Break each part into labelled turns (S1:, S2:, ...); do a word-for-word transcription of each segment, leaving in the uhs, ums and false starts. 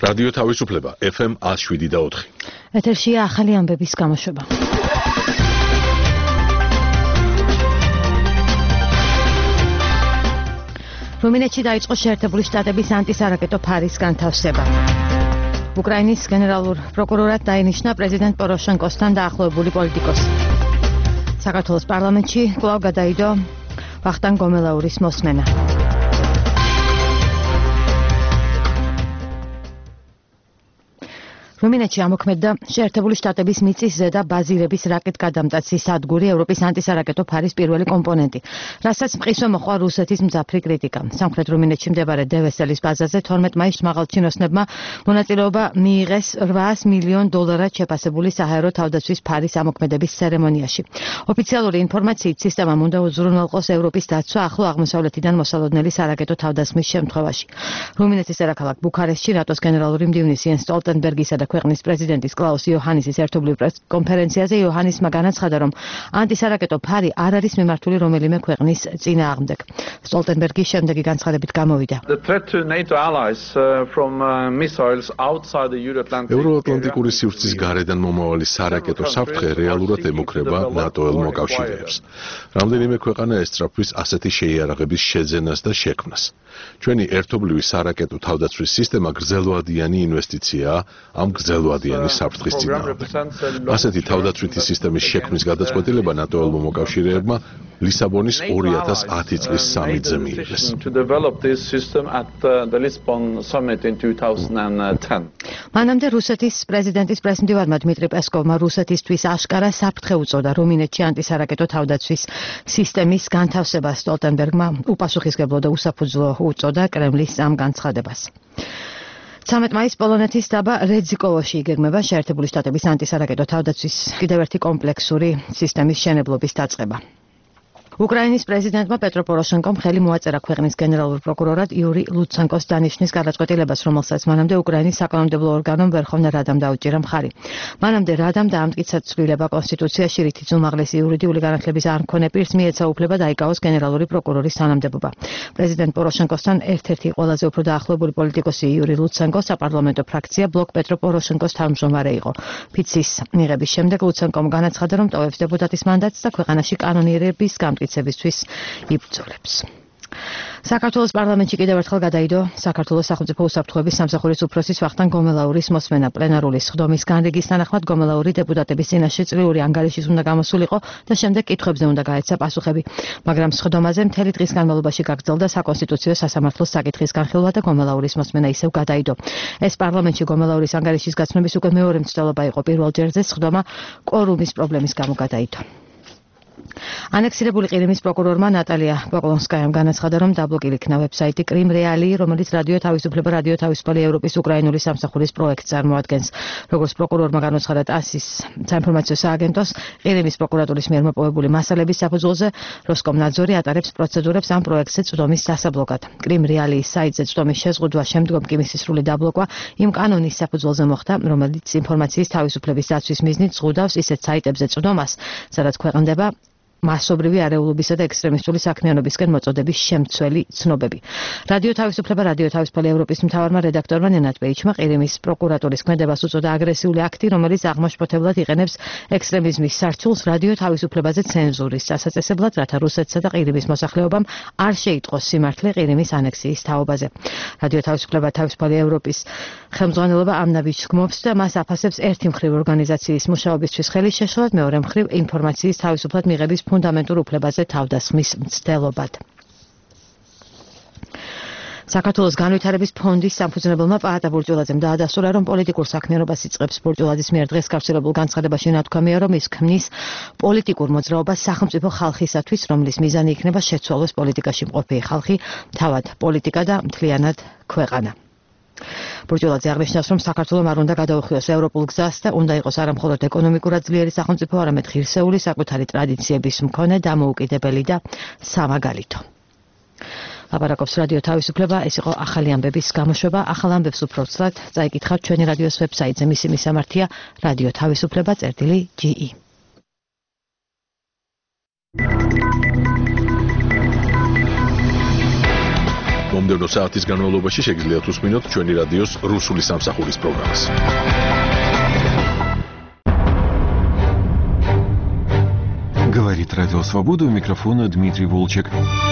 S1: რადიო თავისუფლება ეფ ემ ნული შვიდი და ოთხი.
S2: ეთერშია ახალი ამბების გამოშვება. რუმინეთში დაიწყო შეერთებული შტატების ანტისარაკეტო ფარის განთავსება. უკრაინის გენერალურ პროკურორად დაინიშნა პრეზიდენტ პოროშენკოსთან დაახლოებული პოლიტიკოსი. საქართველოს პარლამენტში კვლავ გადაიდო ვახტანგ გომელაურის მოსმენა. რუმინეთში ამოქმედდა შეერთებული შტატების მიწისზედა და ბაზირების რაკეტგადამტაცის სადგური ევროპის ანტისარაკეტო ფარის პირველი კომპონენტი, რასაც მყისვე მოჰყვა რუსეთის მძაფრი კრიტიკა. სამხრეთ რუმინეთში მდებარე დევესელის ბაზაზე თორმეტ მაისს მაღალჩინოსნებმა მონაწილეობა მიიღეს რვაას მილიონ დოლარად შეფასებული საჰაერო თავდაცვის ფარის ამოქმედების ცერემონიაში. ოფიციალური ინფორმაციით სისტემამ უნდა უზრუნველყოს ევროპის დაცვა ახლო აღმოსავლეთიდან მოსალოდნელი სარაკეტო თავდასხმის შემთხვევაში. რუმინეთის დედაქალაქ ბუქარესტში რატოს გენერალური მდივნის იენს სტოლტენბერგისა და ქვეყნის პრეზიდენტის კლაუს იოჰანისის ერთობლივ პრესკონფერენციაზე იოჰანისმა განაცხადა, რომ ანტისარაკეტო ფარი არ არის მიმართული რომელიმე ქვეყნის წინააღმდეგ. სტოლტენბერგის შემდეგი განცხადებით გამოვიდა.
S1: ევროატლანტიკური სივრცის გარედან მომავალი სარაკეტო საფრთხე რეალურად ემუქრება ნატო-ელ მოკავშირეებს. რამდენიმე ქვეყანა ესწრაფვის ასეთი შეიარაღების შეძენას და შექმნას. ჩვენი ერთობლივი სარაკეტო თავდაცვის სისტემა გრძელვადიანი ინვესტიციაა ამ გრძელვადიანი საფრთხის წინააღმდეგ. ასეთი თავდაცვითი სისტემის შექმნის გადაწყვეტილება ნატო-ელმა მოკავშირეებმა ლისაბონის ორი ათას ათი წლის სამიტზე მიიღეს.
S2: მანამდე რუსეთის პრეზიდენტის პრესმდივარმა დმიტრი პესკოვმა რუსეთისთვის აშკარა საფრთხე უწოდა რუმინეთში ანტისარაკეტო თავდაცვის სისტემის განთავსებას. სტოლტენბერგმა უპასუხისმგებლო და უსაფუძვლო უწოდა კრემლის ამ განცხადებას. ცამეტ მაისს პოლონეთის დაბა რეძიკოვოში იგეგმება შეერთებული შტატების ანტისარაკეტო თავდაცვის კიდევ ერთი კომპლექსური სისტემის მშენებლობის დაწყება. უკრაინის პრეზიდენტმა პეტრო პოროშენკომ ხელი მოაწერა ქვეყნის გენერალურ პროკურორად იური ლუცენკოს დანიშვნის გადაწყვეტილებას, რომელსაც მანამდე უკრაინის საკანონმდებლო ორგანომ ვერხოვნა რადამ დაუჭირა მხარი. მანამდე რადამ დაამტკიცა ცვლილება კონსტიტუციაში, რითიც უმაღლესი იურიდიული განათლების არ მქონე პირს მიეცა უფლება დაიკავოს გენერალური პროკურორის თანამდებობა. პრეზიდენტ პოროშენკოსთან ერთ-ერთი ყველაზე უფრო დაახლოებული პოლიტიკოსი იური ლუცენკო საპარლამენტო ფრაქცია ბლოკ პეტრო პოროშენკოს თავმჯდომარე იყო. ფიცის მიღების შემდეგ ლუცენკომ განაცხადა, რომ ტოვებს დეპუტატის მანდატს და ქვეყანაში კანონიერების გამტკიცებისთვის იბრძოლებს. საქართველოს პარლამენტში კიდევ ერთხელ გადაიდო საქართველოს სახელმწიფო უსაფრთხოების სამსახურის უფროსის ვახტანგ გომელაურის მოსმენა. პლენარული სხდომის განრიგის თანახმად გომელაური დეპუტატების წინაშე წლიური ანგარიშის უნდა გამოსულიყო და შემდეგ კითხვებზე უნდა გაეცა პასუხები. მაგრამ სხდომაზე მთელი დღის განმავლობაში გაგრძელდა საკონსტიტუციო სასამართლოს საკითხის განხილვა და გომელაურის მოსმენა ისევ გადაიდო. ეს პარლამენტში გომელაურის ანგარიშის გაცნობის უკვე მეორე მცდელობა იყო. პირველ ჯერზე სხდომა კვორუმის პრობლემის გამო გადაიდო. ანექსირებული ყირიმის პროკურორმა ნატალია პოკლონსკაიამ განაცხადა, რომ დაბლოკილი იქნა ვებსაიტი კრიმ რეალი, რომელიც რადიო თავისუფლება, რადიო თავისუფალი ევროპის უკრაინული სამსახურის პროექტს წარმოადგენს. როგორც პროკურორმა განაცხადა ტასის საინფორმაციო სააგენტოს, ყირიმის პროკურატურის მიერ მოპოვებული მასალების საფუძველზე როსკომნაძორი ატარებს პროცედურებს ამ პროექტზე წვდომის დასაბლოკად. კრიმ რეალიის საიტზე წვდომის შეზღუდვა შემდგომ კი მისი სრული დაბლოკვა იმ კანონის საფუძველზე მოხდა, რომელიც ინფორმაციის თავისუფლების დაცვის მიზნით ზღუდავს ისეთ საიტებზე წვდომას, სადაც ქვეყნდება მასობრივი არეულობისა და ექსტრემისტული საქმიანობისკენ მოწოდების შემცველი ცნობები. რადიო თავისუფლება, რადიო თავისუფალი ევროპის მთავარმა რედაქტორმა ნენად პეიჩმა ყირიმის პროკურატურის ქმედებას უწოდა აგრესიული აქტი, რომელიც აღმაშფოთებლად იყენებს ექსტრემიზმის სარჩულს რადიო თავისუფლებაზე ცენზურის დასაწესებლად, რათა რუსეთსა და ყირიმის მოსახლეობამ არ შეიტყოს სიმართლე ყირიმის ანექსიის თაობაზე. რადიო თავისუფლება, თავისუფალი ევროპის ხელმძღვანელობა ამ ნაბიჯს გმობს და მას აფასებს ერთი მხრივ ორგანიზაციის მუშაობისთვის ხელის შეშლად, მეორე მხრივ ინფორმაციის თავისუფლად მიღების ფუნდამენტურ უფლებაზე თავდასხმის მცდელობად. საქართველოს განვითარების ფონდის სამფუძნებელმა პაატა ბურჭულაძემ დაადასტურა, რომ პოლიტიკურ საქმიანობას იწყებს. ბურჭულაძის მიერ დღეს გავრცელებულ განცხადებაში ნათქვამია, რომ ის ქმნის პოლიტიკურ მოძრაობას სახელმწიფო ხალხისათვის, რომლის მიზანი იქნება შეცვალოს პოლიტიკაში მყოფი ხალხი, თავად პოლიტიკა და მთლიანად ქვეყანა. ბურჭულაძე აღნიშნავს, რომ საქართველომ არ უნდა გადაუხვიოს ევროპულ გზას და უნდა იყოს არა მხოლოდ ეკონომიკურად ძლიერი სახელმწიფო, არამედ ღირსეული, საკუთარი ტრადიციების მქონე, დამოუკიდებელი და სამაგალითო. ლაპარაკობს რადიო თავისუფლება, ეს იყო ახალი ამბების გამოშვება. ახალ ამბებს უფრო ცლად წაიკითხავთ ჩვენი რადიოს ვებსაიტზე. მისი მისამართია რადიო თავისუფლება წერტილი ჯი ი.
S1: მომდევნო საათის განმავლობაში შეგიძლიათ უსმინოთ ჩვენი რადიოს რუსული სამსახურის პროგრამას.
S3: Говорит Радио Свобода, у микрофона Дмитрий Волчек.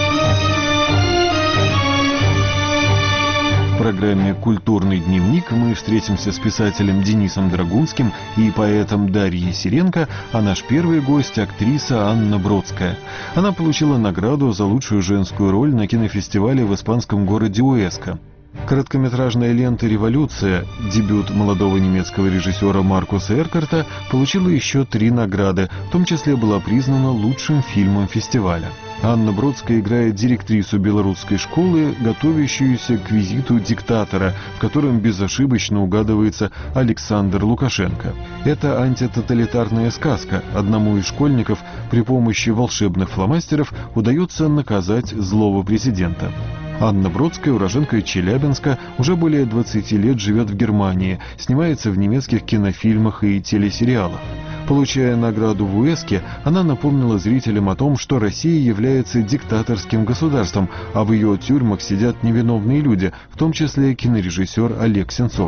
S3: В программе «Культурный дневник» мы встретимся с писателем Денисом Драгунским и поэтом Дарьей Сиренко, а наш первый гость – актриса Анна Бродская. Она получила награду за лучшую женскую роль на кинофестивале в испанском городе Уэска. Короткометражная лента «Революция», дебют молодого немецкого режиссера Маркуса Эркарта, получила еще три награды, в том числе была признана лучшим фильмом фестиваля. Анна Бродская играет директрису белорусской школы, готовящуюся к визиту диктатора, в котором безошибочно угадывается Александр Лукашенко. Это антитоталитарная сказка. Одному из школьников при помощи волшебных фломастеров удается наказать злого президента. Анна Бродская, уроженка Челябинска, уже более двадцати лет живет в Германии, снимается в немецких кинофильмах и телесериалах. Получая награду в Уэске, она напомнила зрителям о том, что Россия является диктаторским государством, а в ее тюрьмах сидят невиновные люди, в том числе кинорежиссер Олег Сенцов.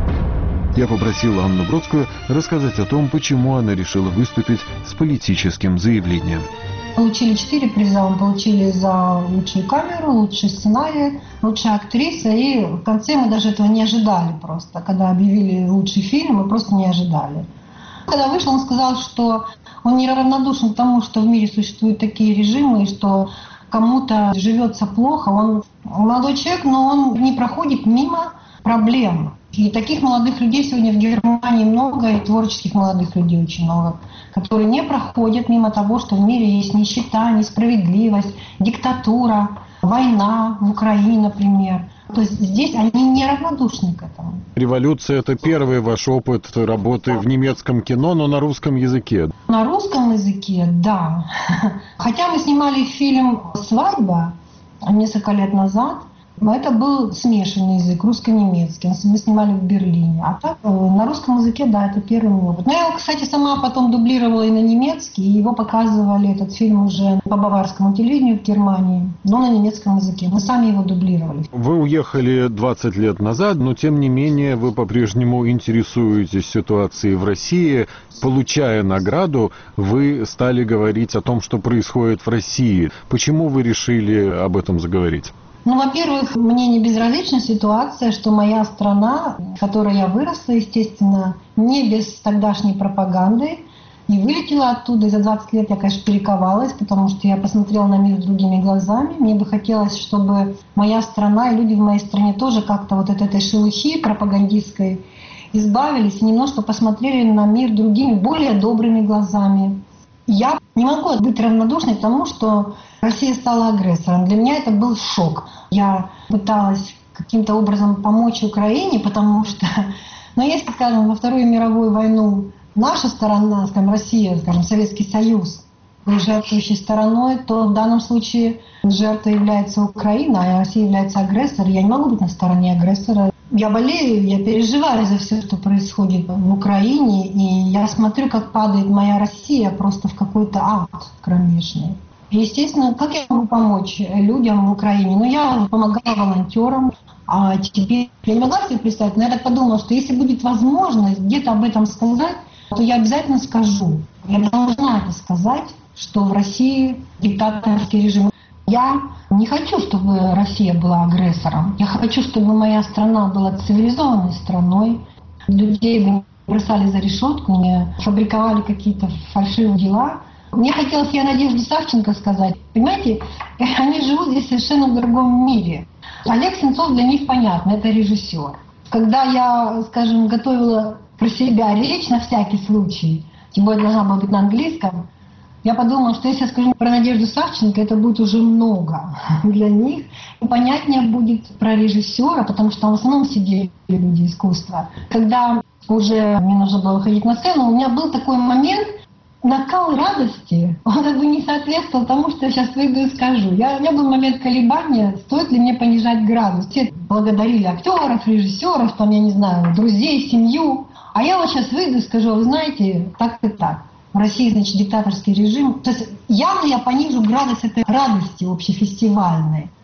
S3: Я попросил Анну Бродскую рассказать о том, почему она решила выступить с политическим заявлением.
S4: Получили четыре приза. Мы получили за лучшую камеру, лучший сценарий, лучшая актриса. И в конце мы даже этого не ожидали просто. Когда объявили лучший фильм, мы просто не ожидали. Когда вышел, он сказал, что он неравнодушен к тому, что в мире существуют такие режимы, и что кому-то живется плохо. Он молодой человек, но он не проходит мимо проблем. И таких молодых людей сегодня в Германии много, и творческих молодых людей очень много, которые не проходят мимо того, что в мире есть нищета, несправедливость, диктатура, война в Украине, например. То есть здесь они неравнодушны к этому.
S5: «Революция» — это первый ваш опыт работы в немецком кино, но на русском языке.
S4: На русском языке, да. Хотя мы снимали фильм «Свадьба» несколько лет назад, но это был смешанный язык, русско-немецкий. Мы снимали в Берлине. А так, на русском языке, да, это первый опыт. Но я, кстати, сама потом дублировала и на немецкий, и его показывали, этот фильм, уже по баварскому телевидению в Германии, но на немецком языке. Мы сами его дублировали.
S5: Вы уехали двадцать лет назад, но тем не менее вы по-прежнему интересуетесь ситуацией в России. Получая награду, вы стали говорить о том, что происходит в России. Почему вы решили об этом заговорить?
S4: Ну, во-первых, мне не безразлична ситуация, что моя страна, в которой я выросла, естественно, не без тогдашней пропаганды, и вылетела оттуда. И за двадцать лет я, конечно, перековалась, потому что я посмотрела на мир другими глазами. Мне бы хотелось, чтобы моя страна и люди в моей стране тоже как-то вот от этой шелухи пропагандистской избавились и немножко посмотрели на мир другими, более добрыми глазами. Я не могу быть равнодушной к тому, что Россия стала агрессором. Для меня это был шок. Я пыталась каким-то образом помочь Украине, потому что, ну, если, скажем, во Вторую мировую войну наша сторона, скажем, Россия, скажем, Советский Союз, был жертвующей стороной, то в данном случае жертвой является Украина, а Россия является агрессором. Я не могу быть на стороне агрессора. Я болею, я переживаю за все, что происходит в Украине, и я смотрю, как падает моя Россия просто в какой-то ад кромешный. Естественно, как я могу помочь людям в Украине? Ну, я помогала волонтерам, а теперь я не могла себе представить, но я так подумала, что если будет возможность где-то об этом сказать, то я обязательно скажу. Я должна это сказать, что в России диктаторский режим. Я не хочу, чтобы Россия была агрессором. Я хочу, чтобы моя страна была цивилизованной страной. Людей бы не бросали за решетку, не фабриковали какие-то фальшивые дела. Мне хотелось я Надежде Савченко сказать. Понимаете, они живут здесь совершенно в другом мире. Олег Сенцов для них понятно, это режиссер. Когда я, скажем, готовила про себя речь на всякий случай, тем более должна была быть на английском, я подумала, что если я скажу про Надежду Савченко, это будет уже много для них. И понятнее будет про режиссера, потому что там в основном сидели люди искусства. Когда уже мне нужно было выходить на сцену, у меня был такой момент, накал радости, он как бы не соответствовал тому, что я сейчас выйду и скажу. Я, у меня был момент колебания, стоит ли мне понижать градус. Все благодарили актеров, режиссеров, там, я не знаю, друзей, семью. А я вот сейчас выйду и скажу, вы знаете, так и так. В России, значит, диктаторский режим. То есть явно я понижу градус этой радости общефестивальной.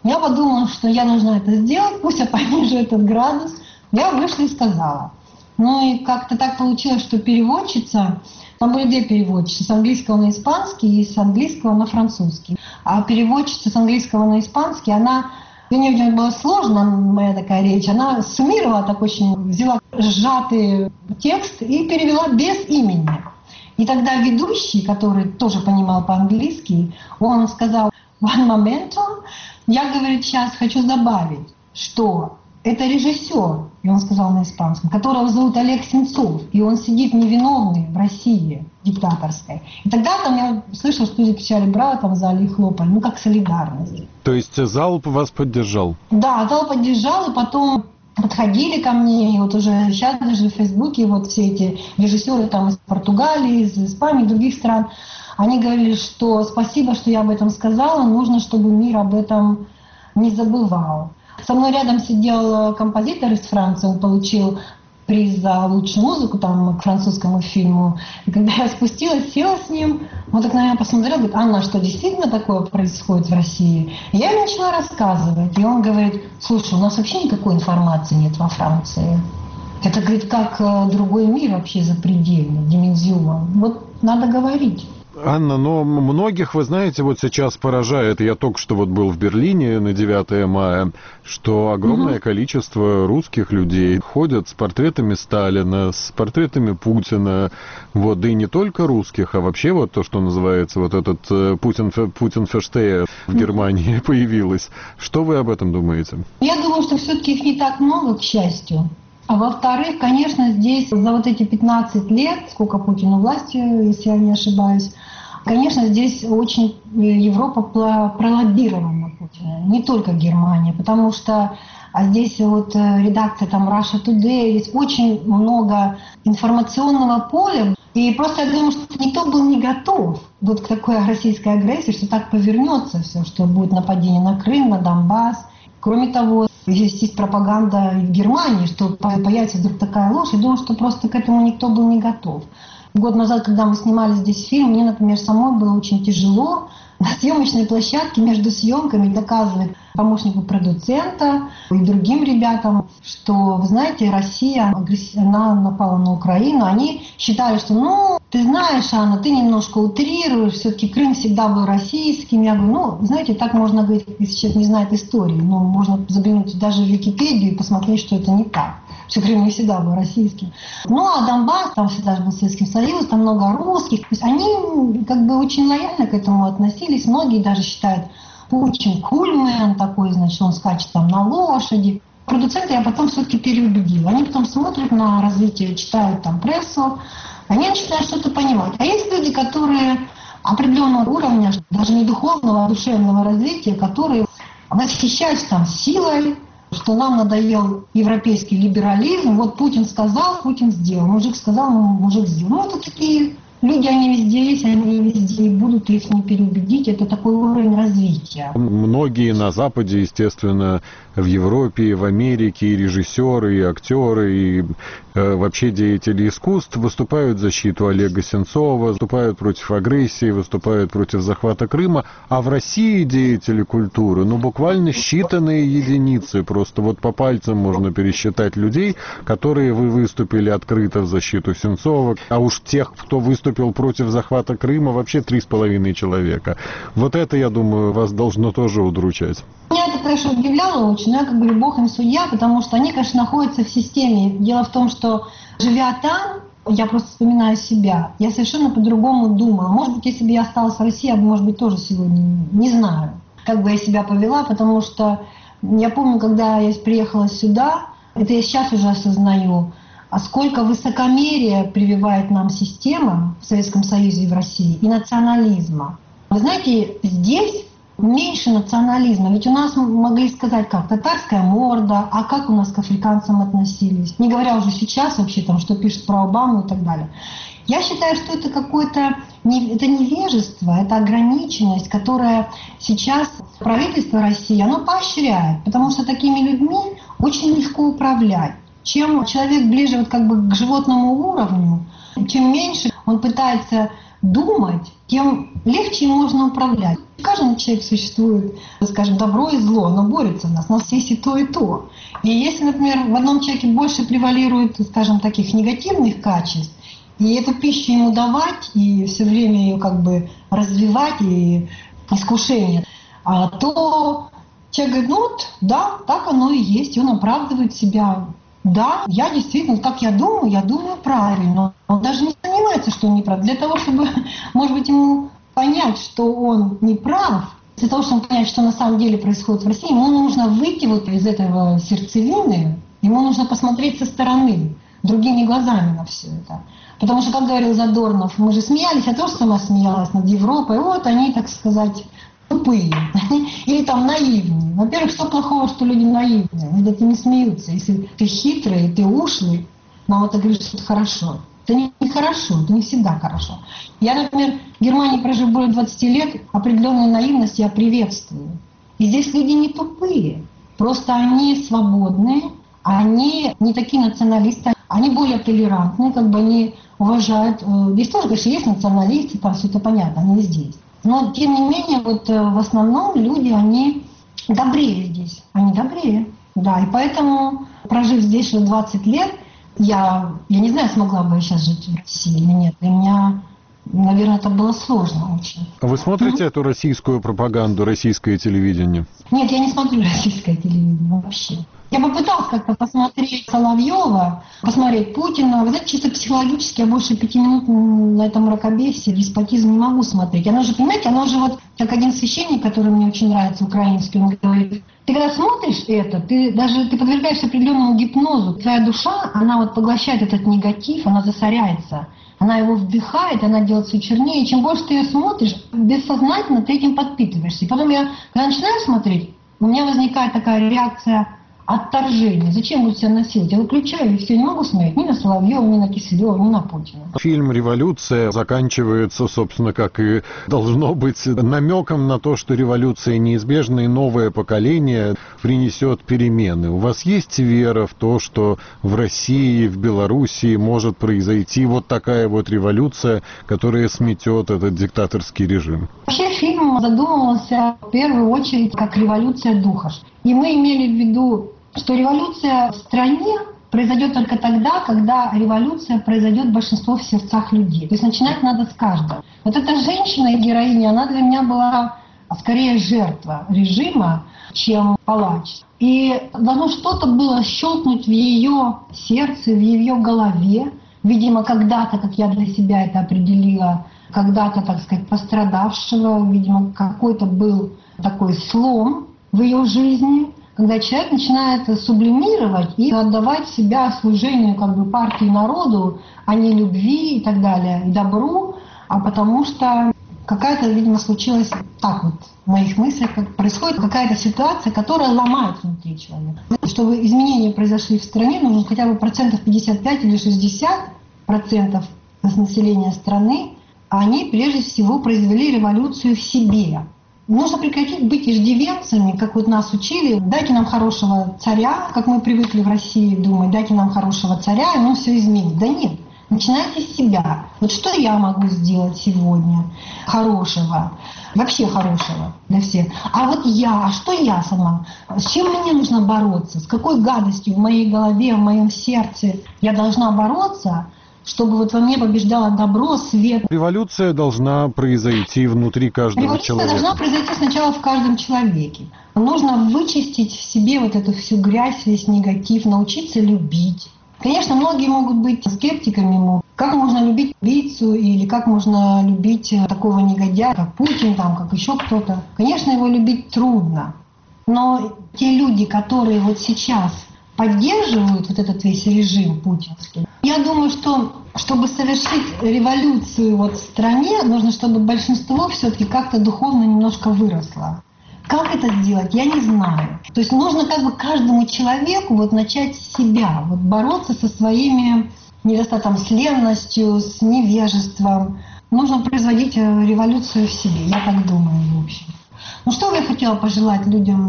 S4: Я подумала, что я должна это сделать, пусть я понижу этот градус. Я вышла и сказала. Ну и как-то так получилось, что переводчица, там были две переводчицы, с английского на испанский и с английского на французский. А переводчица с английского на испанский, она, мне было сложно, моя такая речь, она суммировала так очень, взяла сжатый текст и перевела без имени. И тогда ведущий, который тоже понимал по-английски, он сказал: «One momento». Я, говорит, сейчас хочу добавить, что это режиссер, и он сказал на испанском, которого зовут Олег Сенцов, и он сидит невиновный в России диктаторской. И тогда там я слышала, что люди кричали «браво», там в зале и хлопали, ну как солидарность.
S5: То есть зал вас поддержал?
S4: Да, зал поддержал, и потом подходили ко мне, и вот уже сейчас даже в Фейсбуке вот все эти режиссеры там из Португалии, из Испании, других стран, они говорили, что спасибо, что я об этом сказала, нужно, чтобы мир об этом не забывал. Со мной рядом сидел композитор из Франции, он получил приз за лучшую музыку там, к французскому фильму. И когда я спустилась, села с ним, он так на меня посмотрел, говорит: «Анна, что действительно такое происходит в России?» И я ему начала рассказывать, и он говорит: «Слушай, у нас вообще никакой информации нет во Франции. Это, говорит, как другой мир вообще запредельный, димензион. Вот надо говорить».
S5: Анна, но многих, вы знаете, вот сейчас поражает, я только что вот был в Берлине на девятое мая, что огромное угу. количество русских людей ходят с портретами Сталина, с портретами Путина, вот, да и не только русских, а вообще вот то, что называется, вот этот Путин, Путин-ферштея в Германии появилось. Что вы об этом думаете?
S4: Я думаю, что все-таки их не так много, к счастью. А во-вторых, конечно, здесь за вот эти пятнадцать лет, сколько Путину власти, если я не ошибаюсь, конечно, здесь очень Европа пролоббирована Путина, не только Германия, потому что а здесь вот редакция там Russia Today, здесь очень много информационного поля, и просто я думаю, что никто был не готов вот к такой российской агрессии, что так повернется все, что будет нападение на Крым, на Донбасс. Кроме того, здесь есть пропаганда в Германии, что появится вдруг такая ложь. Я думаю, что просто к этому никто был не готов. Год назад, когда мы снимали здесь фильм, мне, например, самой было очень тяжело на съемочной площадке между съемками доказывать помощнику продуцента и другим ребятам, что, вы знаете, Россия, она напала на Украину. Они считали, что, ну, ты знаешь, Анна, ты немножко утрируешь, все-таки Крым всегда был российским. Я говорю, ну, знаете, так можно говорить, если человек не знает истории, но можно заглянуть даже в Википедию и посмотреть, что это не так. Что Крым не всегда был российским. Ну, а Донбасс, там всегда был Советский Союз, там много русских. То есть они как бы очень лояльно к этому относились. Многие даже считают, Путин кульмен такой, значит, он скачет там на лошади. Продуценты я потом все-таки переубедила. Они потом смотрят на развитие, читают там прессу, они начинают что-то понимать. А есть люди, которые определенного уровня, даже не духовного, а душевного развития, которые восхищаются там силой, что нам надоел европейский либерализм. Вот Путин сказал, Путин сделал. Мужик сказал, мужик сделал. Ну, это такие люди, они везде есть, они везде и будут, их не переубедить. Это такой уровень развития.
S5: Многие на Западе, естественно, в Европе, и в Америке, и режиссеры, и актеры, и э, вообще деятели искусств выступают в защиту Олега Сенцова, выступают против агрессии, выступают против захвата Крыма. А в России деятели культуры, ну, буквально считанные единицы. Просто вот по пальцам можно пересчитать людей, которые вы выступили открыто в защиту Сенцова. А уж тех, кто выступил против захвата Крыма, вообще три с половиной человека. Вот это, я думаю, вас должно тоже удручать.
S4: Меня это, конечно, удивляло очень, но я как говорю, бог им судья, потому что они, конечно, находятся в системе. Дело в том, что живя там, я просто вспоминаю себя, я совершенно по-другому думала. Может быть, если бы я осталась в России, я бы, может быть, тоже сегодня не знаю, как бы я себя повела, потому что я помню, когда я приехала сюда, это я сейчас уже осознаю, а сколько высокомерия прививает нам система в Советском Союзе и в России, и национализма. Вы знаете, здесь меньше национализма. Ведь у нас могли сказать, как татарская морда, а как у нас к африканцам относились. Не говоря уже сейчас вообще, там, что пишут про Обаму и так далее. Я считаю, что это какое-то это невежество, это ограниченность, которая сейчас правительство России, оно поощряет, потому что такими людьми очень легко управлять. Чем человек ближе вот как бы к животному уровню, чем меньше он пытается думать, тем легче им можно управлять. Каждый человек существует, скажем, добро и зло, оно борется в нас, у нас есть и то, и то. И если, например, в одном человеке больше превалирует, скажем, таких негативных качеств, и эту пищу ему давать, и все время ее как бы развивать, и искушение, то человек говорит, ну вот, да, так оно и есть, и он оправдывает себя. Да, я действительно, как я думаю, я думаю правильно. Он даже не сомневается, что он не прав. Для того, чтобы, может быть, ему понять, что он не прав, для того, чтобы понять, что на самом деле происходит в России, ему нужно выйти вот из этого сердцевины, ему нужно посмотреть со стороны, другими глазами на все это. Потому что, как говорил Задорнов, мы же смеялись, я тоже сама смеялась над Европой, вот они, так сказать, тупые или там наивные. Во-первых, что плохого, что люди наивные? Над этим не смеются. Если ты хитрый, ты ушлый, нам это говорит, что это хорошо. Это не, не хорошо, это не всегда хорошо. Я, например, в Германии прожив более двадцати лет, определенную наивность я приветствую. И здесь люди не тупые, просто они свободные, они не такие националисты, они более толерантные, как бы они уважают. Здесь тоже, конечно, есть националисты, там все это понятно, они здесь. Но, тем не менее, вот в основном люди, они добрее здесь, они добрее. Да, и поэтому, прожив здесь уже двадцать лет, я, я не знаю, смогла бы я сейчас жить в России или нет. Для меня, наверное, это было сложно очень.
S5: А вы смотрите mm-hmm. эту российскую пропаганду, российское телевидение?
S4: Нет, я не смотрю российское телевидение вообще. Я попыталась как-то посмотреть Соловьева, посмотреть Путина. Вы знаете, чисто психологически я больше пяти минут на этом мракобесие, деспотизм не могу смотреть. Оно же, понимаете, оно же вот, как один священник, который мне очень нравится, украинский, он говорит, ты когда смотришь это, ты даже ты подвергаешься определенному гипнозу. Твоя душа, она вот поглощает этот негатив, она засоряется. Она его вдыхает, она делает все чернее. И чем больше ты ее смотришь, бессознательно ты этим подпитываешься. И потом я, когда начинаю смотреть, у меня возникает такая реакция отторжение. Зачем буду себя насиловать? Я выключаю и все, не могу смотреть ни на Соловьева, ни на Киселева, ни на Путина.
S5: Фильм «Революция» заканчивается, собственно, как и должно быть, намеком на то, что революция неизбежна и новое поколение принесет перемены. У вас есть вера в то, что в России, в Белоруссии может произойти вот такая вот революция, которая сметет этот диктаторский режим?
S4: Вообще фильм задумывался в первую очередь как революция духа. И мы имели в виду, что революция в стране произойдет только тогда, когда революция произойдет большинство в сердцах людей. То есть начинать надо с каждого. Вот эта женщина и героиня, она для меня была скорее жертва режима, чем палач. И должно что-то было щелкнуть в ее сердце, в ее голове. Видимо, когда-то, как я для себя это определила, когда-то, так сказать, пострадавшего, видимо, какой-то был такой слом в ее жизни, когда человек начинает сублимировать и отдавать себя служению как бы партии народу, а не любви и так далее, и добру, а потому что какая-то, видимо, случилась так вот в моих мыслях, как происходит какая-то ситуация, которая ломает внутри человека. Чтобы изменения произошли в стране, нужно хотя бы процентов пятьдесят пять или шестьдесят процентов населения страны, а они прежде всего произвели революцию в себе. Нужно прекратить быть иждивенцами, как вот нас учили. Дайте нам хорошего царя, как мы привыкли в России думать, дайте нам хорошего царя, и он все изменит. Да нет, начинайте с себя. Вот что я могу сделать сегодня хорошего, вообще хорошего для всех. А вот я, а что я сама? С чем мне нужно бороться? С какой гадостью в моей голове, в моем сердце я должна бороться, чтобы вот во мне побеждало добро, свет.
S5: Революция должна произойти внутри каждого
S4: Революция
S5: человека.
S4: Революция должна произойти сначала в каждом человеке. Нужно вычистить в себе вот эту всю грязь, весь негатив, научиться любить. Конечно, многие могут быть скептиками. Как можно любить убийцу или как можно любить такого негодяя, как Путин, там, как еще кто-то. Конечно, его любить трудно. Но те люди, которые вот сейчас поддерживают вот этот весь режим путинский. Я думаю, что чтобы совершить революцию вот в стране, нужно, чтобы большинство все-таки как-то духовно немножко выросло. Как это сделать, я не знаю. То есть нужно как бы каждому человеку вот начать с себя, вот бороться со своими недостатками, с ленностью, с невежеством. Нужно производить революцию в себе, я так думаю, в общем. Ну что бы я хотела пожелать людям?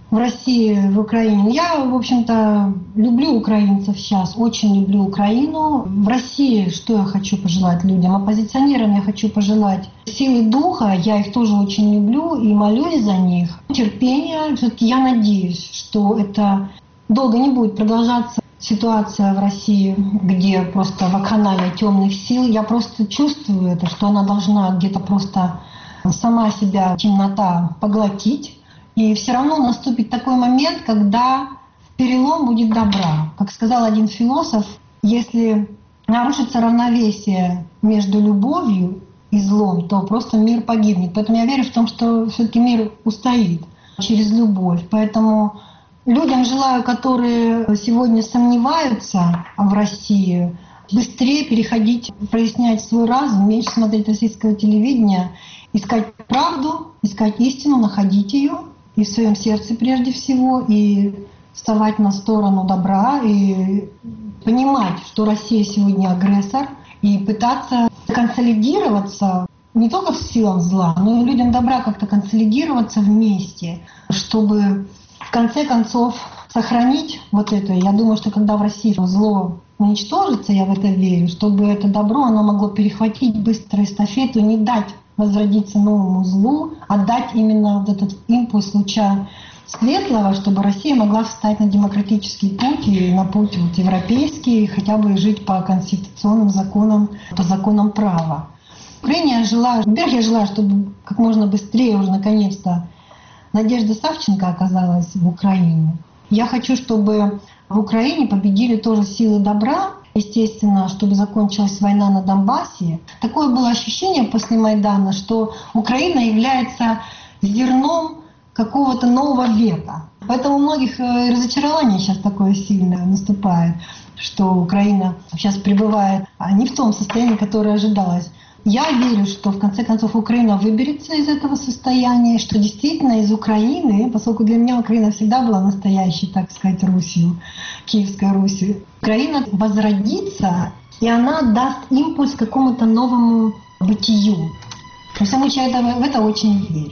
S4: в России, в Украине. Я, в общем-то, люблю украинцев сейчас, очень люблю Украину. В России что я хочу пожелать людям? Оппозиционерам я хочу пожелать силы духа, я их тоже очень люблю и молюсь за них. Терпения, все-таки я надеюсь, что это долго не будет продолжаться. Ситуация в России, где просто вакханалия темных сил, я просто чувствую это, что она должна где-то просто сама себя, темнота, поглотить. И все равно наступит такой момент, когда перелом будет добра. Как сказал один философ, если нарушится равновесие между любовью и злом, то просто мир погибнет. Поэтому я верю в том, что все-таки мир устоит через любовь. Поэтому людям желаю, которые сегодня сомневаются в России, быстрее переходить, прояснять свой разум, меньше смотреть российского телевидения, искать правду, искать истину, находить ее и в своем сердце прежде всего, и вставать на сторону добра, и понимать, что Россия сегодня агрессор, и пытаться консолидироваться не только в силах зла, но и людям добра как-то консолидироваться вместе, чтобы в конце концов сохранить вот это. Я думаю, что когда в России зло уничтожится, я в это верю, чтобы это добро, оно могло перехватить быстро эстафету, не дать возродиться новому злу, а дать именно вот этот импульс луча светлого, чтобы Россия могла встать на демократический путь и на путь вот европейский, хотя бы жить по конституционным законам, по законам права. Украине я желаю, во-первых, я желаю, чтобы как можно быстрее уже наконец-то Надежда Савченко оказалась в Украине. Я хочу, чтобы в Украине победили тоже силы добра, естественно, чтобы закончилась война на Донбассе. Такое было ощущение после Майдана, что Украина является зерном какого-то нового века. Поэтому у многих разочарование сейчас такое сильное наступает, что Украина сейчас пребывает не в том состоянии, которое ожидалось. Я верю, что в конце концов Украина выберется из этого состояния, что действительно из Украины, поскольку для меня Украина всегда была настоящей, так сказать, Русью, Киевской Русью, Украина возродится, и она даст импульс какому-то новому бытию. Во всяком случае, я в это очень верю.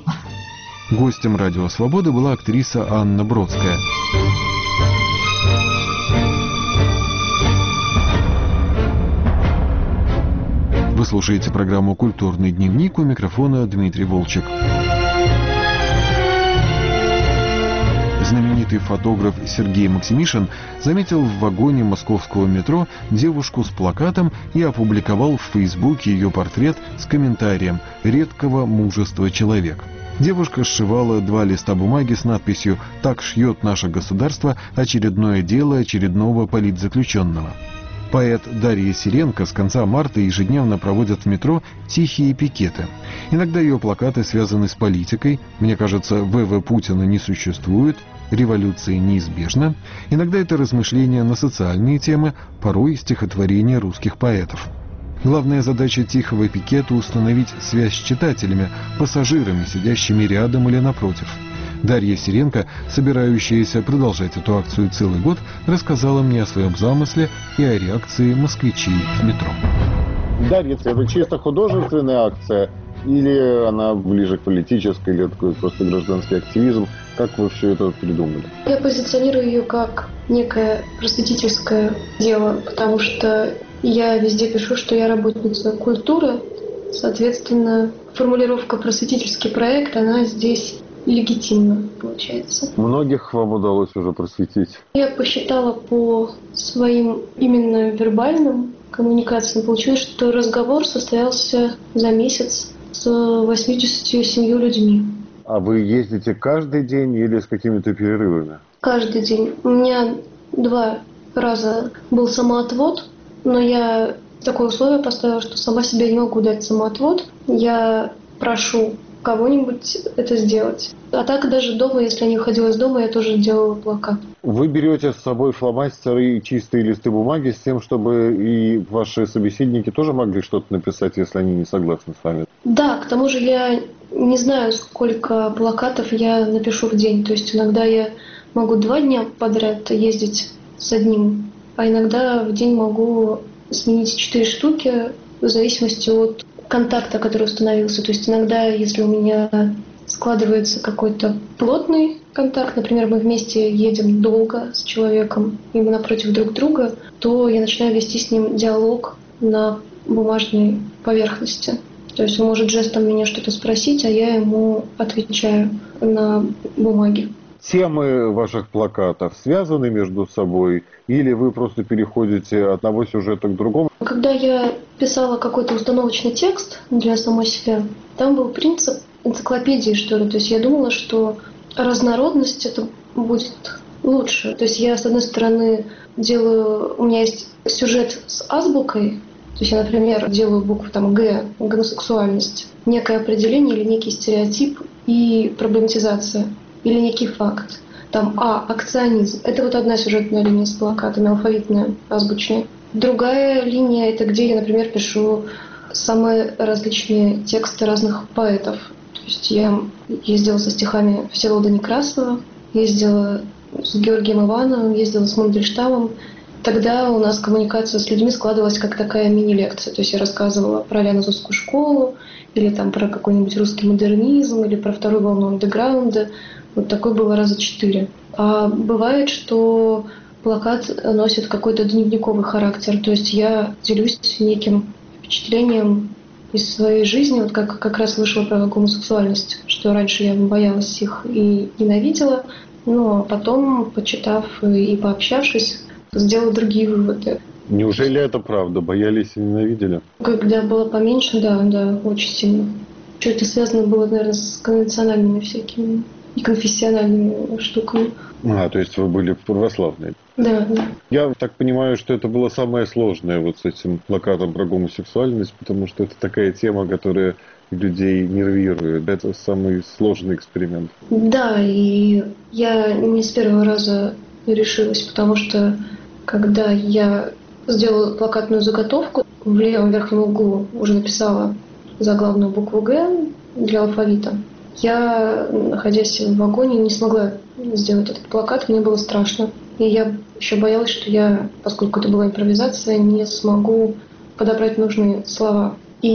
S3: Гостем «Радио Свобода» была актриса Анна Бродская. Вы слушаете программу «Культурный дневник», у микрофона Дмитрий Волчек. Знаменитый фотограф Сергей Максимишин заметил в вагоне московского метро девушку с плакатом и опубликовал в Фейсбуке ее портрет с комментарием «Редкого мужества человек». Девушка сшивала два листа бумаги с надписью «Так шьет наше государство очередное дело очередного политзаключенного». Поэт Дарья Сиренко с конца марта ежедневно проводит в метро тихие пикеты. Иногда ее плакаты связаны с политикой. Мне кажется, ВВ Путина не существует, революция неизбежна. Иногда это размышления на социальные темы, порой стихотворения русских поэтов. Главная задача тихого пикета — установить связь с читателями, пассажирами, сидящими рядом или напротив. Дарья Сиренко, собирающаяся продолжать эту акцию целый год, рассказала мне о своем замысле и о реакции москвичей в метро.
S6: Дарья, это чисто художественная акция или она ближе к политической, или такой просто гражданский активизм? Как вы все это придумали?
S7: Я позиционирую ее как некое просветительское дело, потому что я везде пишу, что я работница культуры. Соответственно, формулировка «просветительский проект», она здесь легитимно получается.
S6: Многих вам удалось уже просветить?
S7: Я посчитала по своим именно вербальным коммуникациям. Получилось, что разговор состоялся за месяц с восьмидесятью семью людьми.
S6: А вы ездите каждый день или с какими-то перерывами?
S7: Каждый день. У меня два раза был самоотвод, но я такое условие поставила, что сама себе не могу дать самоотвод. Я прошу кого-нибудь это сделать. А так даже дома, если я не уходила из дома, я тоже делала плакат.
S6: Вы берете с собой фломастеры и чистые листы бумаги с тем, чтобы и ваши собеседники тоже могли что-то написать, если они не согласны с вами?
S7: Да, к тому же я не знаю, сколько плакатов я напишу в день. То есть иногда я могу два дня подряд ездить с одним, а иногда в день могу сменить четыре штуки в зависимости от контакта, который установился. То есть иногда, если у меня складывается какой-то плотный контакт, например, мы вместе едем долго с человеком, и мы напротив друг друга, то я начинаю вести с ним диалог на бумажной поверхности. То есть он может жестом меня что-то спросить, а я ему отвечаю на бумаге.
S6: Темы ваших плакатов связаны между собой, или вы просто переходите от одного сюжета к другому?
S7: Когда я писала какой-то установочный текст для самой себя, там был принцип энциклопедии, что ли. То есть я думала, что разнородность это будет лучше. То есть я, с одной стороны, делаю... У меня есть сюжет с азбукой. То есть я, например, делаю букву там Г, гомосексуальность, некое определение или некий стереотип и проблематизация, или некий факт. Там А, акционизм. Это вот одна сюжетная линия с плакатами, алфавитная, азбучная. Другая линия — это где я, например, пишу самые различные тексты разных поэтов. То есть я ездила со стихами Всеволода Некрасова, ездила с Георгием Ивановым, ездила с Мандельштамом. Тогда у нас коммуникация с людьми складывалась как такая мини-лекция. То есть я рассказывала про Ленинскую школу, или там про какой-нибудь русский модернизм, или про вторую волну андеграунда. Вот такое было раза четыре. А бывает, что плакат носит какой-то дневниковый характер. То есть я делюсь неким впечатлением из своей жизни, вот как как раз вышло про гомосексуальность, что раньше я боялась их и ненавидела, но потом, почитав и пообщавшись, сделала другие выводы.
S6: Неужели это правда? Боялись и ненавидели?
S7: Когда было поменьше, да, да, очень сильно. Что это связано было, наверное, с конвенциональными всякими и конфессиональными штуками.
S6: А, то есть вы были православные?
S7: Да, да.
S6: Я так понимаю, что это было самое сложное вот с этим плакатом про гомосексуальность, потому что это такая тема, которая людей нервирует. Это самый сложный эксперимент.
S7: Да, и я не с первого раза решилась, потому что когда я сделала плакатную заготовку, в левом верхнем углу уже написала заглавную букву «Г» для алфавита. Я, находясь в вагоне, не смогла сделать этот плакат, мне было страшно. И я еще боялась, что я, поскольку это была импровизация, не смогу подобрать нужные слова. И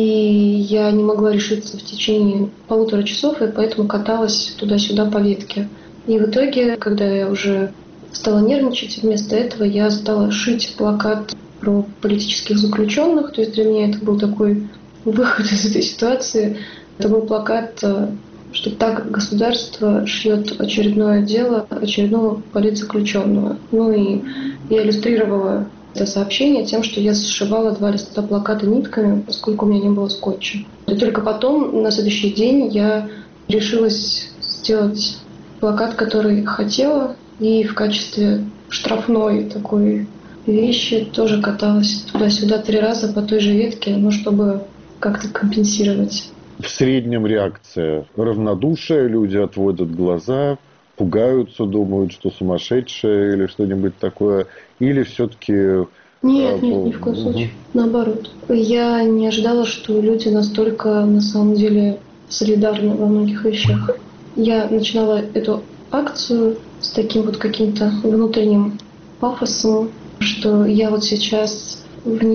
S7: я не могла решиться в течение полутора часов, и поэтому каталась туда-сюда по ветке. И в итоге, когда я уже стала нервничать, вместо этого я стала шить плакат про политических заключенных. То есть для меня это был такой выход из этой ситуации. Это был плакат, что так государство шьет очередное дело очередного политзаключенного. Ну и я иллюстрировала это сообщение тем, что я сшивала два листа плаката нитками, поскольку у меня не было скотча. И только потом, на следующий день, я решилась сделать плакат, который хотела, и в качестве штрафной такой вещи тоже каталась туда-сюда три раза по той же ветке, ну, чтобы как-то компенсировать.
S6: В среднем реакция равнодушие, люди отводят глаза, пугаются, думают, что сумасшедшие или что-нибудь такое, или все-таки...
S7: Нет, нет, ни в коем случае. Наоборот. Я не ожидала, что люди настолько, на самом деле, солидарны во многих вещах. Я начинала эту акцию с таким вот каким-то внутренним пафосом, что я вот сейчас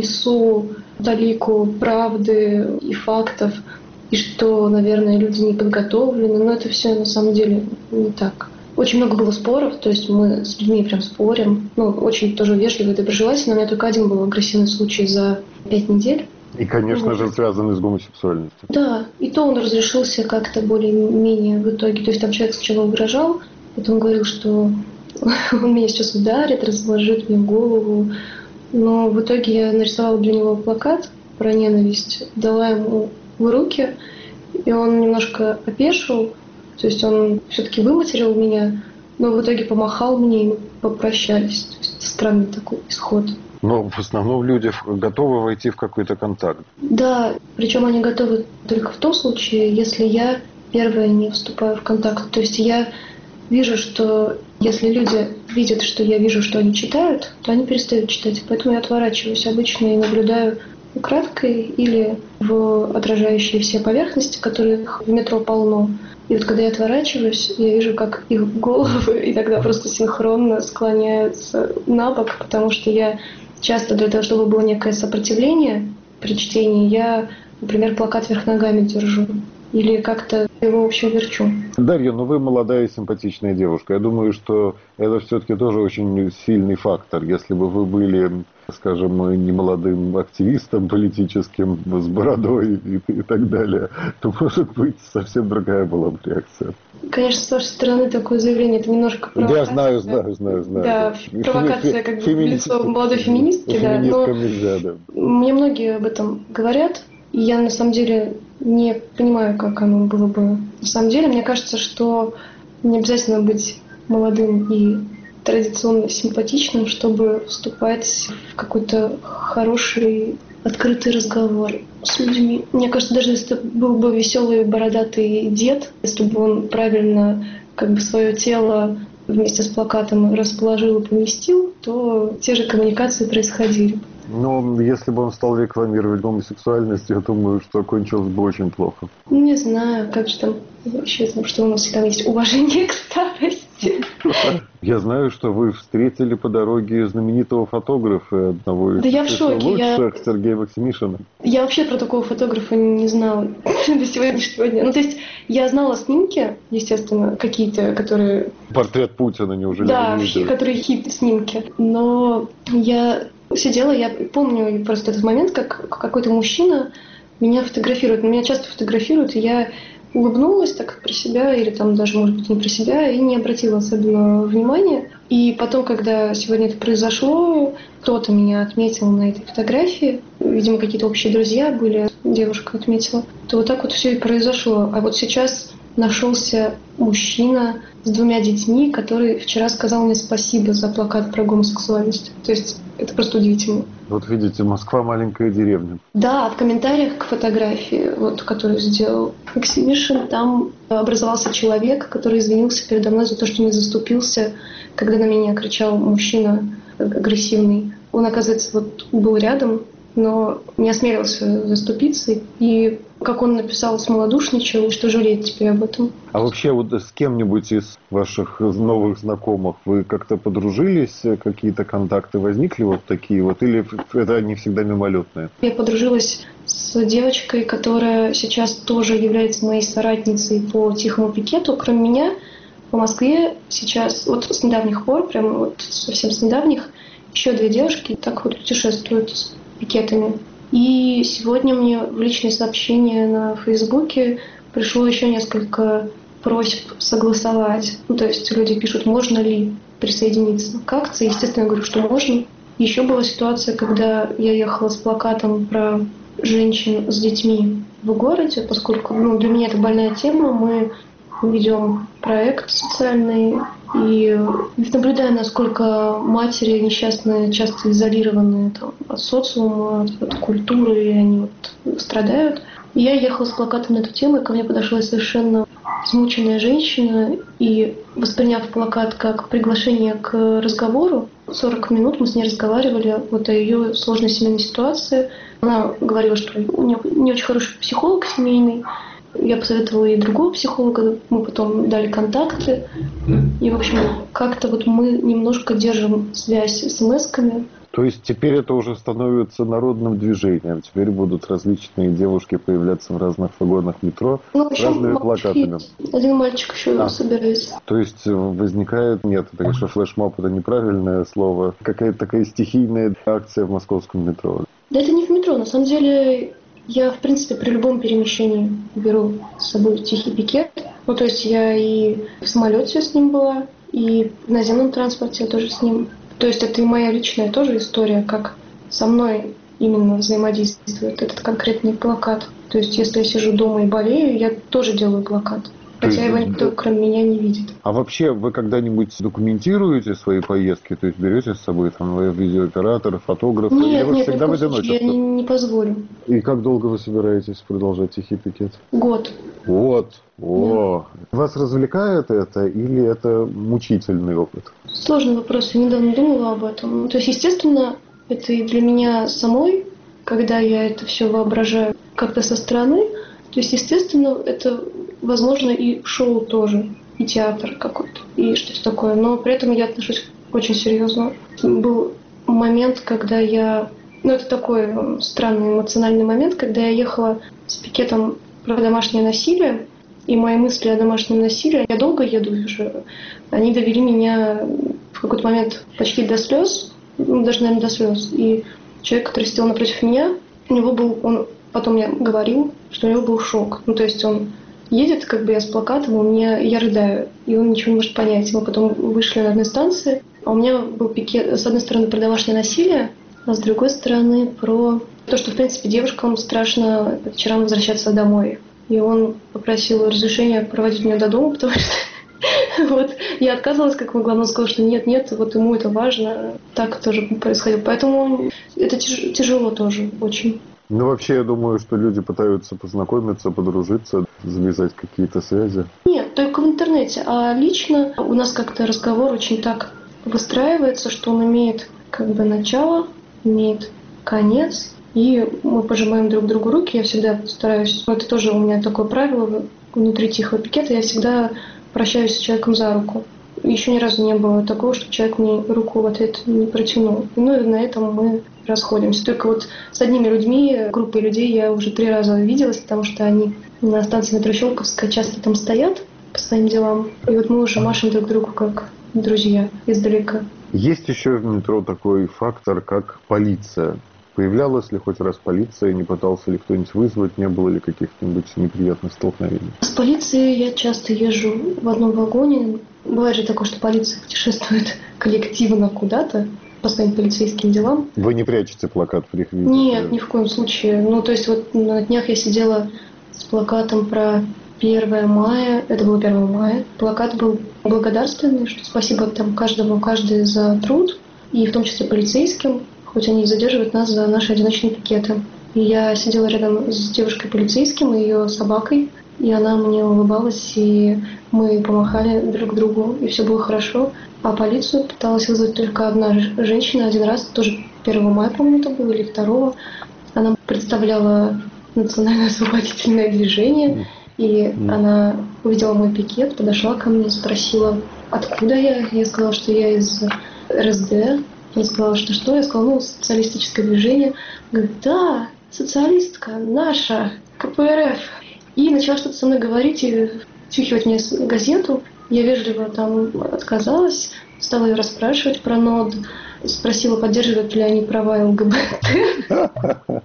S7: внесу талику правды и фактов, и что, наверное, люди не подготовлены, но это все на самом деле не так. Очень много было споров, то есть мы с людьми прям спорим, ну, очень тоже вежливо и доброжелательно. У меня только один был агрессивный случай за пять недель.
S6: И, конечно
S7: вот.
S6: же, связанный с гомосексуальностью.
S7: Да, и то он разрешился как-то более-менее в итоге. То есть там человек сначала угрожал, потом говорил, что он меня сейчас ударит, разложит мне голову. Но в итоге я нарисовала для него плакат про ненависть, дала ему в руки, и он немножко опешил. То есть он все-таки выматерил меня, но в итоге помахал мне, и мы попрощались. То есть странный такой исход.
S6: Но в основном люди готовы войти в какой-то контакт.
S7: Да, причем они готовы только в том случае, если я первая не вступаю в контакт. То есть я вижу, что если люди видят, что я вижу, что они читают, то они перестают читать. Поэтому я отворачиваюсь обычно и наблюдаю украдкой или в отражающие все поверхности, которых в метро полно. И вот когда я отворачиваюсь, я вижу, как их головы иногда просто синхронно склоняются на бок, потому что я часто для того, чтобы было некое сопротивление при чтении, я, например, плакат вверх ногами держу. или как-то его, в общем, верчу.
S6: Дарья, ну вы молодая симпатичная девушка. Я думаю, что это все-таки тоже очень сильный фактор. Если бы вы были, скажем, не молодым активистом политическим с бородой и, и так далее, то, может быть, совсем другая была бы реакция.
S7: Конечно, с вашей стороны такое заявление, это немножко провокация.
S6: Я знаю, знаю, знаю, знаю.
S7: Да, да. Провокация как бы в лицо молодой феминистки, да. Но
S6: нельзя, да.
S7: Мне многие об этом говорят, и я на самом деле не понимаю, как оно было бы. На самом деле, мне кажется, что не обязательно быть молодым и традиционно симпатичным, чтобы вступать в какой-то хороший, открытый разговор с людьми. Мне кажется, даже если это был бы веселый бородатый дед, если бы он правильно как бы свое тело вместе с плакатом расположил и поместил, то те же коммуникации происходили.
S6: Но если бы он стал рекламировать гомосексуальность, я думаю, что кончилось бы очень плохо.
S7: Не знаю, как же там вообще, что у нас всегда есть уважение к старости.
S6: Я знаю, что вы встретили по дороге знаменитого фотографа, одного из
S7: да я в шоке,
S6: лучших,
S7: я...
S6: Сергея Максимишина.
S7: Я вообще про такого фотографа не знала до сегодняшнего дня. Ну, то есть, я знала снимки, естественно, какие-то, которые...
S6: Портрет Путина, неужели?
S7: Да, которые хит-снимки. Но я сидела, я помню просто этот момент, как какой-то мужчина меня фотографирует. Меня часто фотографируют, и я улыбнулась так про себя, или там даже, может быть, не про себя, и не обратила особенного внимания. И потом, когда сегодня это произошло, кто-то меня отметил на этой фотографии, видимо, какие-то общие друзья были, девушка отметила, то вот так вот все и произошло. А вот сейчас нашелся мужчина с двумя детьми, который вчера сказал мне спасибо за плакат про гомосексуальность. То есть это просто удивительно.
S6: Вот видите, Москва маленькая деревня.
S7: Да, в комментариях к фотографии, вот, которую сделал Максимишин, там образовался человек, который извинился передо мной за то, что не заступился, когда на меня кричал мужчина агрессивный. Он, оказывается, вот был рядом, но не осмелился заступиться. И, как он написал, смолодушничал, что жалеет теперь об этом.
S6: А вообще вот с кем-нибудь из ваших новых знакомых вы как-то подружились, какие-то контакты возникли вот такие вот, или это они всегда мимолетные?
S7: Я подружилась с девочкой, которая сейчас тоже является моей соратницей по тихому пикету. Кроме меня, по Москве сейчас, вот с недавних пор, прям вот совсем с недавних, еще две девушки так вот путешествуют с пикетами. И сегодня мне в личные сообщения на Фейсбуке пришло еще несколько просьб согласовать. Ну, то есть люди пишут, можно ли присоединиться к акции. Естественно, я говорю, что можно. Еще была ситуация, когда я ехала с плакатом про женщин с детьми в городе, поскольку ну, для меня это больная тема. Мы ведем проект социальный, и наблюдая, насколько матери несчастные, часто изолированные там, от социума, от, от культуры, и они вот страдают. И я ехала с плакатом на эту тему, и ко мне подошла совершенно измученная женщина, и, восприняв плакат как приглашение к разговору, сорок минут мы с ней разговаривали вот о ее сложной семейной ситуации. Она говорила, что у нее не очень хороший психолог семейный. Я посоветовала ей другого психолога, мы потом дали контакты. И, в общем, как-то вот мы немножко держим связь с эс-эм-эсками.
S6: То есть теперь это уже становится народным движением. Теперь будут различные девушки появляться в разных вагонах метро
S7: ну,
S6: с разными плакатами.
S7: Один мальчик еще
S6: а.
S7: собирается.
S6: То есть возникает, нет, это, конечно, флешмоб, это неправильное слово, какая-то такая стихийная акция в московском метро.
S7: Да это не в метро, на самом деле я, в принципе, при любом перемещении беру с собой тихий пикет. Ну, то есть я и в самолете с ним была, и в наземном транспорте я тоже с ним. То есть это и моя личная тоже история, как со мной именно взаимодействует этот конкретный плакат. То есть если я сижу дома и болею, я тоже делаю плакат. Хотя его никто, кроме меня, не видит.
S6: А вообще вы когда-нибудь документируете свои поездки? То есть берете с собой там видеооператор, фотограф?
S7: Нет,
S6: или вы
S7: нет,
S6: всегда в одиночестве?
S7: Я не, не позволю.
S6: И как долго вы собираетесь продолжать тихий пикет?
S7: Год.
S6: Год? О, да. Вас развлекает это или это мучительный опыт?
S7: Сложный вопрос. Я недавно думала об этом. То есть, естественно, это и для меня самой, когда я это все воображаю как-то со стороны. То есть, естественно, это, возможно, и шоу тоже, и театр какой-то, и что-то такое. Но при этом я отношусь очень серьезно. Был момент, когда я... Ну, это такой странный эмоциональный момент, когда я ехала с пикетом про домашнее насилие. И мои мысли о домашнем насилии, я долго еду уже, они довели меня в какой-то момент почти до слез, ну, даже, наверное, до слез. И человек, который сидел напротив меня, у него был, он потом мне говорил, что у него был шок. Ну, то есть он едет, как бы я с плакатом, у меня, я рыдаю, и он ничего не может понять. Мы потом вышли на одной станции, а у меня был пикет, с одной стороны, про домашнее насилие, а с другой стороны, про то, что, в принципе, девушкам страшно по вечерам возвращаться домой. И он попросил разрешения проводить меня до дома, потому что вот, я отказывалась, как могла, но он сказал, что нет, нет, вот ему это важно. Так тоже происходило. Поэтому это тяж- тяжело тоже очень.
S6: Ну, вообще, я думаю, что люди пытаются познакомиться, подружиться, завязать какие-то связи.
S7: Нет, только в интернете. А лично у нас как-то разговор очень так выстраивается, что он имеет как бы начало, имеет конец. И мы пожимаем друг другу руки. Я всегда стараюсь, это тоже у меня такое правило внутри тихого пикета, я всегда прощаюсь с человеком за руку. Еще ни разу не было такого, что человек мне руку в ответ не протянул. Ну и на этом мы расходимся. Только вот с одними людьми, группой людей я уже три раза виделась, потому что они на станции метро Щелковская часто там стоят по своим делам. И вот мы уже машем друг другу как друзья издалека.
S6: Есть еще в метро такой фактор, как полиция. Появлялась ли хоть раз полиция, не пытался ли кто-нибудь вызвать, не было ли каких-нибудь неприятных столкновений?
S7: С полицией я часто езжу в одном вагоне. Бывает же такое, что полиция путешествует коллективно куда-то по своим полицейским делам.
S6: Вы не прячете плакат при их визите?
S7: Нет, ни в коем случае. Ну, то есть вот на днях я сидела с плакатом про первое мая. Это было первое мая. Плакат был благодарственный, что спасибо там каждому, каждой за труд, и в том числе полицейским. Хоть они задерживают нас за наши одиночные пикеты. И я сидела рядом с девушкой-полицейским и ее собакой, и она мне улыбалась, и мы помахали друг другу, и все было хорошо. А полицию пыталась вызвать только одна женщина один раз, тоже первого мая, по-моему, это было, или второго. Она представляла национальное освободительное движение, и mm. она увидела мой пикет, подошла ко мне, спросила, откуда я. Я сказала, что я из эр эс дэ. Я сказала, что что? Я сказала, ну, социалистическое движение. Говорит, да, социалистка, наша, ка пэ эр эф. И начала что-то со мной говорить и втюхивать мне газету. Я вежливо там отказалась, стала ее расспрашивать про НОД. Спросила, поддерживают ли они права эл гэ бэ тэ.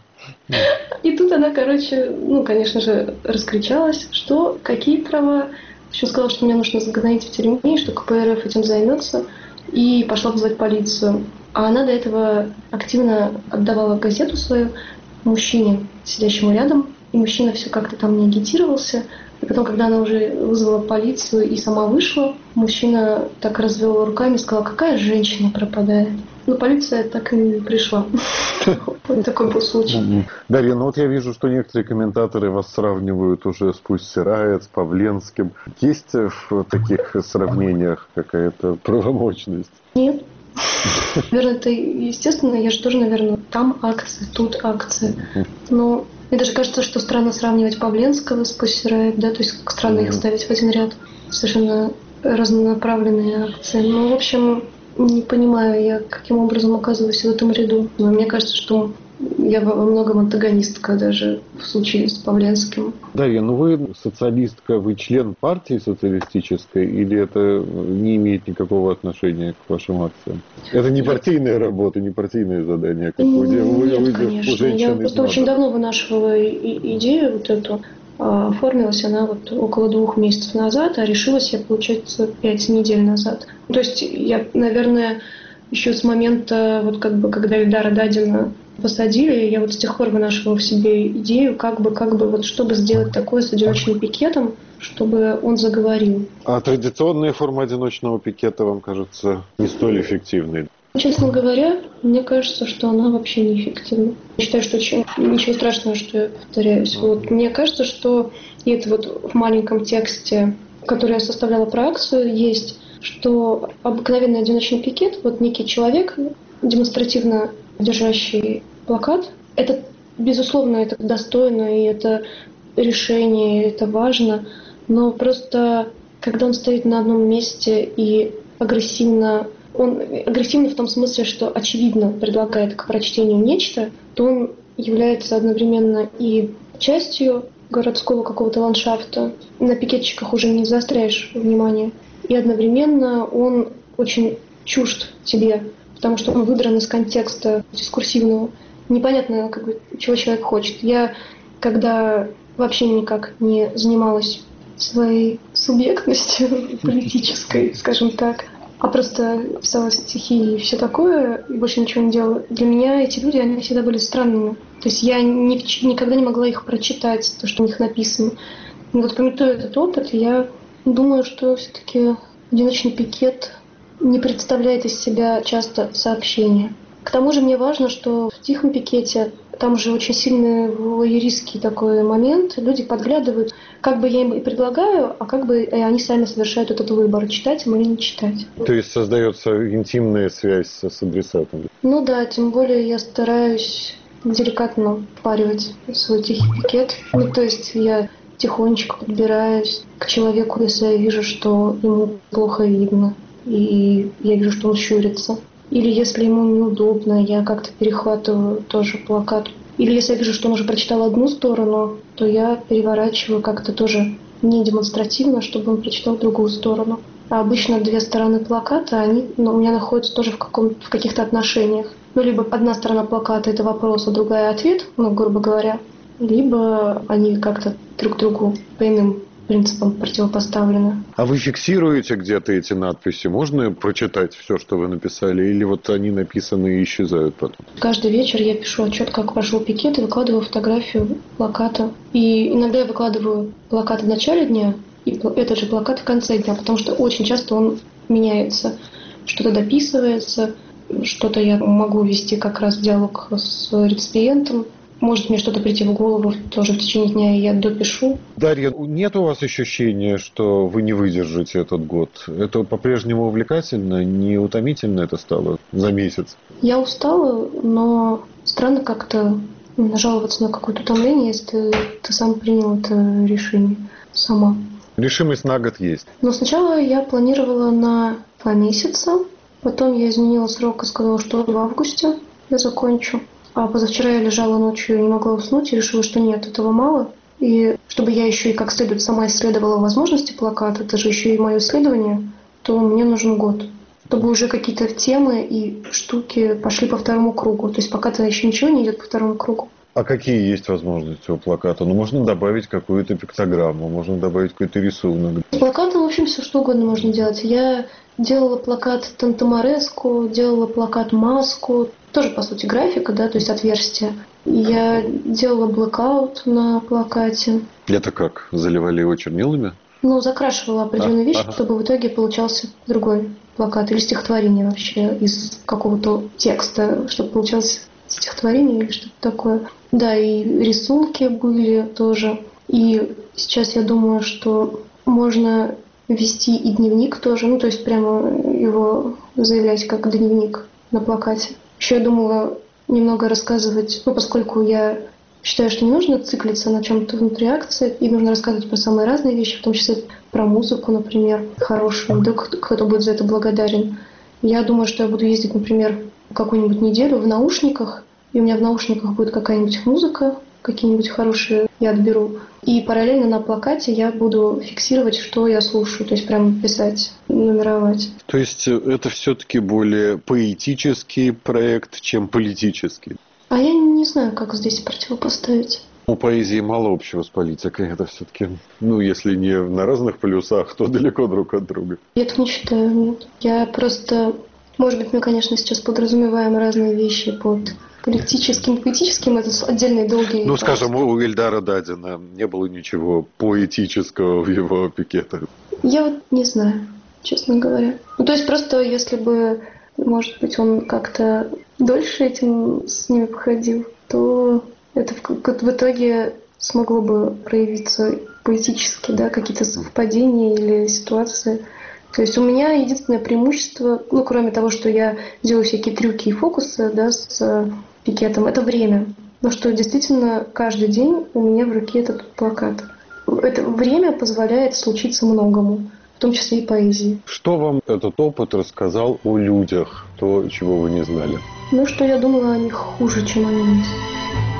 S7: И тут она, короче, ну, конечно же, раскричалась, что, какие права. Еще сказала, что мне нужно загнать в тюрьме, что ка пэ эр эф этим займется. И пошла вызывать полицию. А она до этого активно отдавала газету свою мужчине, сидящему рядом. И мужчина все как-то там не агитировался. И потом, когда она уже вызвала полицию и сама вышла, мужчина так развел руками и сказал, какая женщина пропадает. Но полиция так и не пришла. Вот такой был случай.
S6: Дарья, ну вот я вижу, что некоторые комментаторы вас сравнивают уже с Пусть Райт, с Павленским. Есть в таких сравнениях какая-то правомочность?
S7: Нет. Наверное, это естественно. Я же тоже, наверное, там акции, тут акции. Но мне даже кажется, что странно сравнивать Павленского с Пусть Райт, да, то есть странно их ставить в один ряд. Совершенно разнонаправленные акции. Ну, в общем, не понимаю я, каким образом оказываюсь в этом ряду. Но мне кажется, что я во многом антагонистка даже в случае с Павленским.
S6: Дарья, ну вы социалистка, вы член партии социалистической, или это не имеет никакого отношения к вашим акциям? Это не партийная работа, не партийное задание, как вы делаете.
S7: Нет, конечно. Я просто очень давно вынашивала идею вот эту. Оформилась она вот около двух месяцев назад, а решилась я, получается, пять недель назад. То есть я, наверное, еще с момента, вот как бы, когда Ильдара Дадина посадили, я вот с тех пор вынашивала в себе идею, как бы, как бы, вот, чтобы сделать такое с одиночным пикетом, чтобы он заговорил.
S6: А традиционная форма одиночного пикета, вам кажется, не столь эффективной?
S7: Честно говоря, мне кажется, что она вообще неэффективна. Я считаю, что очень, ничего страшного, что я повторяюсь. Вот. Мне кажется, что и это вот в маленьком тексте, который я составляла про акцию, есть, что обыкновенный одиночный пикет, вот некий человек, демонстративно держащий плакат, это, безусловно, это достойно, и это решение, и это важно, но просто, когда он стоит на одном месте и агрессивно Он агрессивный в том смысле, что очевидно предлагает к прочтению нечто, то он является одновременно и частью городского какого-то ландшафта. На пикетчиках уже не заостряешь внимание. И одновременно он очень чужд тебе, потому что он выдран из контекста дискурсивного. Непонятно, как бы, чего человек хочет. Я, когда вообще никак не занималась своей субъектностью политической, скажем так, а просто писала стихи и все такое, и больше ничего не делала. Для меня эти люди, они всегда были странными. То есть я ни, никогда не могла их прочитать, то, что у них написано. И вот памятуя этот опыт, я думаю, что все-таки одиночный пикет не представляет из себя часто сообщения. К тому же мне важно, что в тихом пикете там же очень сильный вояристский такой момент. Люди подглядывают, как бы я им и предлагаю, а как бы они сами совершают этот выбор, читать им или не читать.
S6: То есть создается интимная связь с адресатом?
S7: Ну да, тем более я стараюсь деликатно впаривать свой тихий пикет. Ну то есть я тихонечко подбираюсь к человеку, если я вижу, что ему плохо видно, и я вижу, что он щурится. Или если ему неудобно, я как-то перехватываю тоже плакат. Или если я вижу, что он уже прочитал одну сторону, то я переворачиваю как-то тоже не демонстративно, чтобы он прочитал другую сторону. А обычно две стороны плаката, они ну, у меня находятся тоже в, каком, в каких-то отношениях. Ну, либо одна сторона плаката – это вопрос, а другая – ответ, ну, грубо говоря. Либо они как-то друг другу по иным принципам противопоставлены.
S6: А вы фиксируете где-то эти надписи? Можно прочитать все, что вы написали? Или вот они написаны и исчезают потом?
S7: Каждый вечер я пишу отчет, как прошел пикет, и выкладываю фотографию плаката. И иногда я выкладываю плакат в начале дня, и этот же плакат в конце дня, потому что очень часто он меняется. Что-то дописывается, что-то я могу вести как раз диалог с реципиентом. Может мне что-то прийти в голову тоже в течение дня, и я допишу.
S6: Дарья, нет у вас ощущения, что вы не выдержите этот год? Это по-прежнему увлекательно? Не утомительно это стало за месяц?
S7: Я устала, но странно как-то жаловаться на какое-то утомление, если ты сам принял это решение сама.
S6: Решимость на год есть.
S7: Но сначала я планировала на два месяца. Потом я изменила срок и сказала, что в августе я закончу. А позавчера я лежала ночью и не могла уснуть, и решила, что нет, этого мало. И чтобы я еще и как следует сама исследовала возможности плаката, это же еще и мое исследование, то мне нужен год. Чтобы уже какие-то темы и штуки пошли по второму кругу. То есть пока-то еще ничего не идет по второму кругу.
S6: А какие есть возможности у плаката? Ну, можно добавить какую-то пиктограмму, можно добавить какой-то рисунок.
S7: С плакатом, в общем, все что угодно можно делать. Я делала плакат Тантамареску, делала плакат Маску. Тоже, по сути, графика, да, то есть отверстие. Я делала блэкаут на плакате.
S6: Это как? Заливали его чернилами?
S7: Ну, закрашивала определенные
S6: а,
S7: вещи,
S6: ага.
S7: чтобы в итоге получался другой плакат. Или стихотворение вообще из какого-то текста, чтобы получалось стихотворение или что-то такое. Да, и рисунки были тоже. И сейчас я думаю, что можно вести и дневник тоже. Ну, то есть прямо его заявлять как дневник на плакате. Еще я думала немного рассказывать, ну, поскольку я считаю, что не нужно циклиться на чем-то внутри акции, и нужно рассказывать про самые разные вещи, в том числе про музыку, например, хорошую, вдруг кто-то будет за это благодарен. Я думаю, что я буду ездить, например, какую-нибудь неделю в наушниках, и у меня в наушниках будет какая-нибудь музыка, какие-нибудь хорошие я отберу. И параллельно на плакате я буду фиксировать, что я слушаю, то есть прям писать, нумеровать.
S6: То есть это все-таки более поэтический проект, чем политический?
S7: А я не знаю, как здесь противопоставить.
S6: У поэзии мало общего с политикой. Это все-таки, ну, если не на разных полюсах, то далеко друг от друга.
S7: Я так не считаю, нет. Я просто... Может быть, мы, конечно, сейчас подразумеваем разные вещи под политическим, поэтическим. Это отдельные долгие...
S6: Ну, скажем, у Ильдара Дадина не было ничего поэтического в его пикетах.
S7: Я вот не знаю, честно говоря. Ну, то есть просто если бы, может быть, он как-то дольше этим с ними походил, то это в, в итоге смогло бы проявиться поэтически, да, какие-то совпадения или ситуации. То есть у меня единственное преимущество, ну, кроме того, что я делаю всякие трюки и фокусы, да, с пикетом, это время. Но что действительно каждый день у меня в руке этот плакат. Это время позволяет случиться многому, в том числе и поэзии.
S6: Что вам этот опыт рассказал о людях, то, чего вы не знали?
S7: Ну, что я думала о них хуже, чем они есть.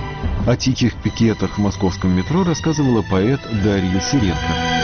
S3: О тихих пикетах в московском метро рассказывала поэт Дарья Сиренко.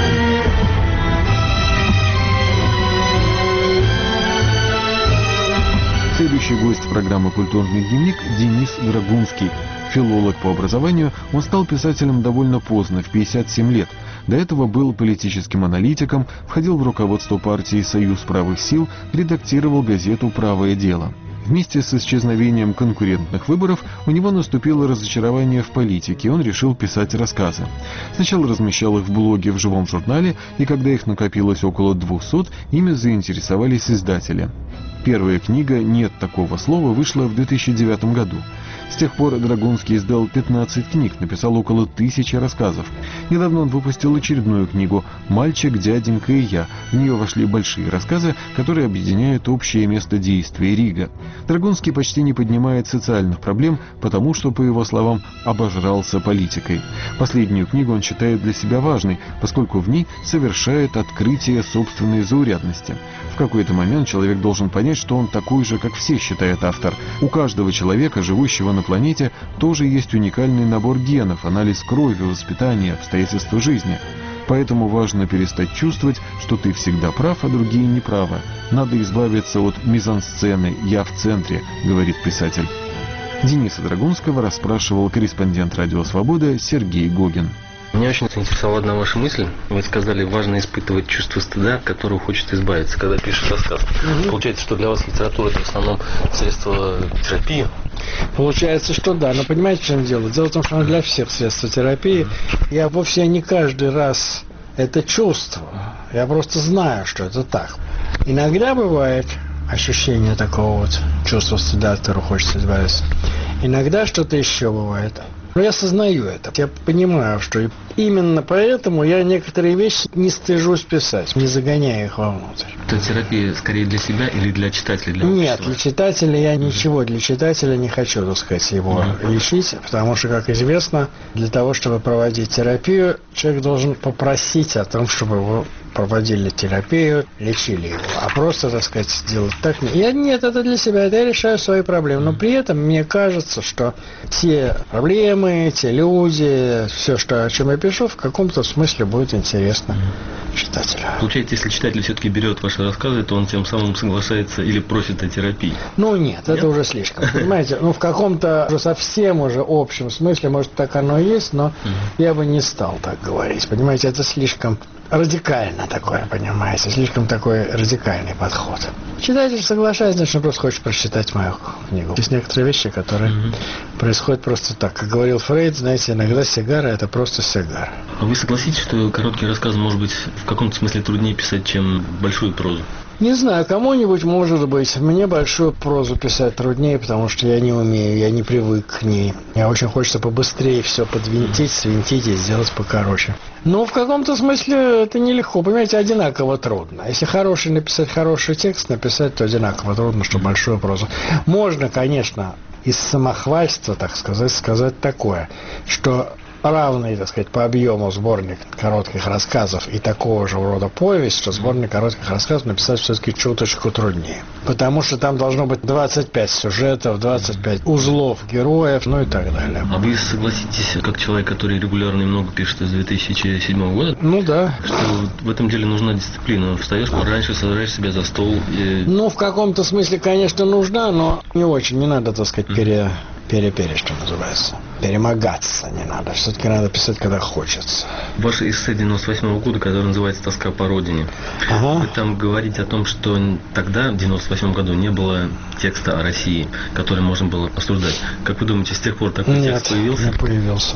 S3: Следующий гость программы «Культурный дневник» – Денис Драгунский. Филолог по образованию, он стал писателем довольно поздно, в пятьдесят семь лет. До этого был политическим аналитиком, входил в руководство партии «Союз правых сил», редактировал газету «Правое дело». Вместе с исчезновением конкурентных выборов у него наступило разочарование в политике, и он решил писать рассказы. Сначала размещал их в блоге в живом журнале, и когда их накопилось около двухсот, ими заинтересовались издатели. Первая книга «Нет такого слова» вышла в две тысячи девятом году. С тех пор Драгунский издал пятнадцать книг, написал около тысячи рассказов. Недавно он выпустил очередную книгу «Мальчик, дяденька и я». В нее вошли большие рассказы, которые объединяют общее место действия Рига. Драгунский почти не поднимает социальных проблем, потому что, по его словам, обожрался политикой. Последнюю книгу он считает для себя важной, поскольку в ней совершает открытие собственной заурядности. В какой-то момент человек должен понять, что он такой же, как все, считает автор. У каждого человека, живущего на планете, тоже есть уникальный набор генов, анализ крови, воспитания, обстоятельства жизни. Поэтому важно перестать чувствовать, что ты всегда прав, а другие неправы. Надо избавиться от мизансцены «я в центре», говорит писатель. Дениса Драгунского расспрашивал корреспондент «Радио Свобода» Сергей Гогин.
S8: Меня очень заинтересовала одна ваша мысль. Вы сказали, важно испытывать чувство стыда, от которого хочет избавиться, когда пишешь рассказ. Mm-hmm. Получается, что для вас литература – это в основном средство терапии?
S9: Получается, что да. Но понимаете, в чем дело? Дело в том, что она для всех средство терапии. Mm-hmm. Я вовсе не каждый раз это чувствую. Я просто знаю, что это так. Иногда бывает ощущение такого вот чувства стыда, от которого хочется избавиться. Иногда что-то еще бывает. Но я осознаю это. Я понимаю, что именно поэтому я некоторые вещи не стыжусь писать, не загоняя их вовнутрь.
S8: Это терапия скорее для себя или для читателя? Для
S9: Нет, для читателя я ничего, для читателя не хочу, так сказать, его mm-hmm. лечить, потому что, как известно, для того, чтобы проводить терапию, человек должен попросить о том, чтобы его проводили терапию, лечили его. А просто, так сказать, делать так... Я, нет, это для себя, это я решаю свои проблемы. Но при этом мне кажется, что те проблемы, те люди, все, что, о чем я пишу, в каком-то смысле будет интересно читателю.
S8: Получается, если читатель все-таки берет ваши рассказы, то он тем самым соглашается или просит о терапии?
S9: Ну нет, нет? это уже слишком. Понимаете, ну в каком-то уже совсем уже общем смысле, может, так оно и есть, но угу. я бы не стал так говорить. Понимаете, это слишком радикально такое, понимаете, слишком такой радикальный подход. Читатель соглашается, значит, он просто хочет прочитать мою книгу. Есть некоторые вещи, которые mm-hmm. происходят просто так. Как говорил Фрейд, знаете, иногда сигара – это просто сигара.
S8: А вы согласитесь, что короткий рассказ может быть в каком-то смысле труднее писать, чем большую прозу?
S9: Не знаю, кому-нибудь может быть. Мне большую прозу писать труднее, потому что я не умею, я не привык к ней. Мне очень хочется побыстрее все подвинтить, свинтить и сделать покороче. Но в каком-то смысле это нелегко. Понимаете, одинаково трудно. Если хороший написать хороший текст, написать, то одинаково трудно, что большую прозу. Можно, конечно, из самохвальства, так сказать, сказать такое, что равный, так сказать, по объему сборник коротких рассказов и такого же рода повесть, что сборник коротких рассказов написать все-таки чуточку труднее. Потому что там должно быть двадцать пять сюжетов, двадцать пять узлов героев, ну и так далее.
S8: А вы согласитесь, как человек, который регулярно и много пишет с две тысячи седьмого года?
S9: Ну да.
S8: Что в этом деле нужна дисциплина. Встаешь пораньше, сажаешь себя за стол и...
S9: Ну, в каком-то смысле, конечно, нужна, но не очень. Не надо, так сказать, пере... пере-пере, что называется. Перемогаться не надо. Все-таки надо писать, когда хочется.
S8: Ваше эссе девяносто восьмого года, которое называется «Тоска по родине». Ага. Вы там говорите о том, что тогда, в девяносто восьмом году, не было текста о России, который можно было обсуждать. Как вы думаете, с тех пор такой
S9: Нет,
S8: текст появился?
S9: не появился.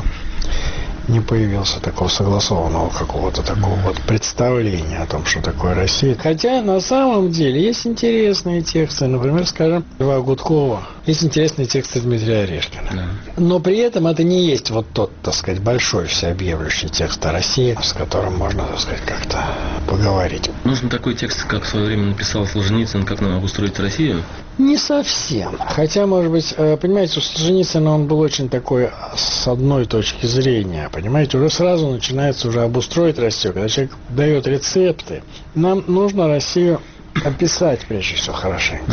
S9: Не появился такого согласованного какого-то такого вот представления о том, что такое Россия. Хотя на самом деле есть интересные тексты, например, скажем, Льва Гудкова, есть интересные тексты Дмитрия Орешкина. Да. Но при этом это не есть вот тот, так сказать, большой всеобъемлющий текст о России, с которым можно, так сказать, как-то поговорить.
S8: Нужен такой текст, как в свое время написал Солженицын, «Как нам обустроить Россию»?
S9: Не совсем. Хотя, может быть, понимаете, у Солженицына он был очень такой с одной точки зрения. Понимаете, уже сразу начинается уже обустроить Россию. Когда человек дает рецепты, нам нужно Россию описать, прежде всего, хорошенько.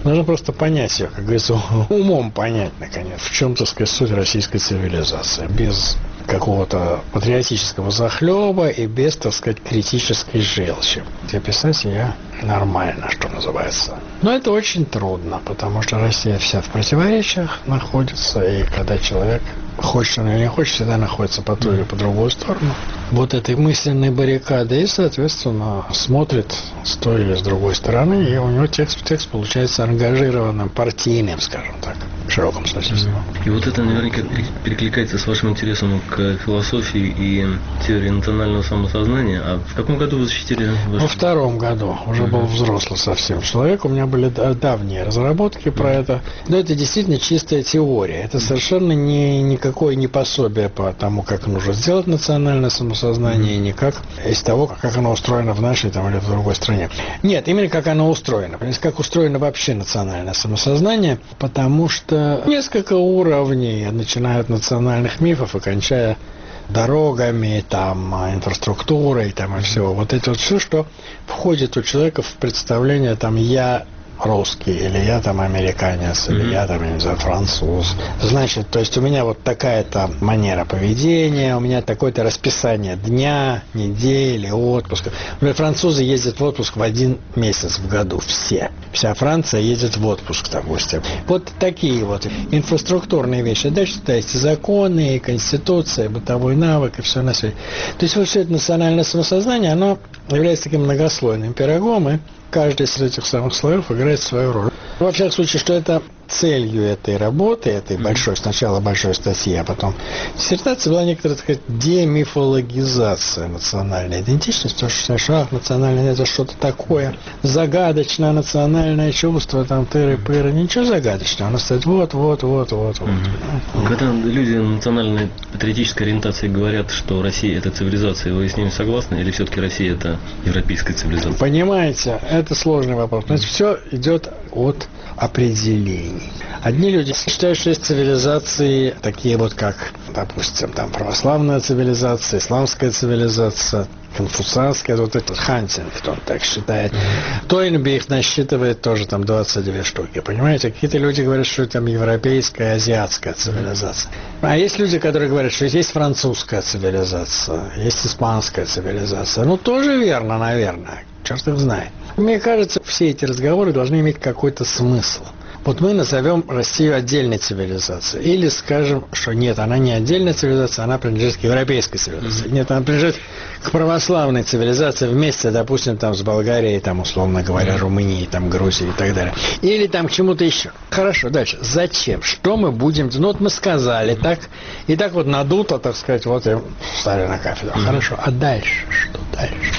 S9: Нужно просто понять ее, как говорится, умом понять, наконец, в чем, так сказать, суть российской цивилизации. Без какого-то патриотического захлеба и без, так сказать, критической желчи. И писать я нормально, что называется. Но это очень трудно, потому что Россия вся в противоречиях находится, и когда человек, хочет он или не хочет, всегда находится по ту или по другую сторону вот этой мысленной баррикады, и, соответственно, смотрит с той или с другой стороны, и у него текст, текст получается ангажированным, партийным, скажем так, в широком смысле слова.
S8: И вот это наверняка перекликается с вашим интересом к философии и теории национального самосознания. А в каком году вы защитили? Ваш...
S9: Во втором году. Уже uh-huh. был взрослый совсем человек. У меня были давние разработки про uh-huh. это. Но это действительно чистая теория. Это uh-huh. совершенно не, никакое не пособие по тому, как нужно сделать национальное самосознание, uh-huh. никак из того, как оно устроено в нашей там, или в другой стране. Нет, именно как оно устроено. Понимаете, как устроено вообще национальное самосознание, потому что несколько уровней, начиная от национальных мифов и кончая дорогами, там, инфраструктурой, там, и всего. Вот это вот все, что входит у человека в представление, там, я русский, или я там американец, mm-hmm. или я там, я не знаю, француз. Значит, то есть у меня вот такая-то манера поведения, у меня такое-то расписание дня, недели, отпуска. Например, французы ездят в отпуск в один месяц в году, все. Вся Франция едет в отпуск, допустим. Вот такие вот инфраструктурные вещи. Дальше туда есть законы, конституция, бытовой навык и все на свете. То есть вот все это национальное самосознание, оно является таким многослойным пирогом, и каждый из этих самых слоев играет свою роль. Во всяком случае, что это целью этой работы, этой большой, сначала большой статьи, а потом диссертации, была некоторая, так сказать, демифологизация национальной идентичности. То, что ах, национальное это что-то такое загадочное, национальное чувство, там, тыры-пыры. Ничего загадочного. Оно стоит вот, вот, вот, вот, вот.
S8: Mm-hmm. Когда люди национальной патриотической ориентации говорят, что Россия это цивилизация, вы с ними согласны? Или все-таки Россия это европейская цивилизация?
S9: Понимаете, это сложный вопрос. Значит, все идет от определений. Одни люди считают, что есть цивилизации, такие вот как, допустим, там православная цивилизация, исламская цивилизация, конфуцианская, вот этот Хантингтон так считает. Mm-hmm. Тойнби их насчитывает тоже там двадцать две штуки, понимаете? Какие-то люди говорят, что там европейская, азиатская цивилизация. А есть люди, которые говорят, что есть французская цивилизация, есть испанская цивилизация. Ну, тоже верно, наверное. Черт их знает. Мне кажется, все эти разговоры должны иметь какой-то смысл. Вот мы назовем Россию отдельной цивилизацией. Или скажем, что нет, она не отдельная цивилизация, она принадлежит к европейской цивилизации. Mm-hmm. Нет, она принадлежит к православной цивилизации вместе, допустим, там, с Болгарией, там, условно говоря, mm-hmm. Румынией, там, Грузией и так далее. Или там к чему-то еще. Хорошо, дальше. Зачем? Что мы будем... Ну, вот мы сказали, mm-hmm. так, и так вот надуто, так сказать, вот и встали на кафедру. Mm-hmm. Хорошо. А дальше? Что дальше?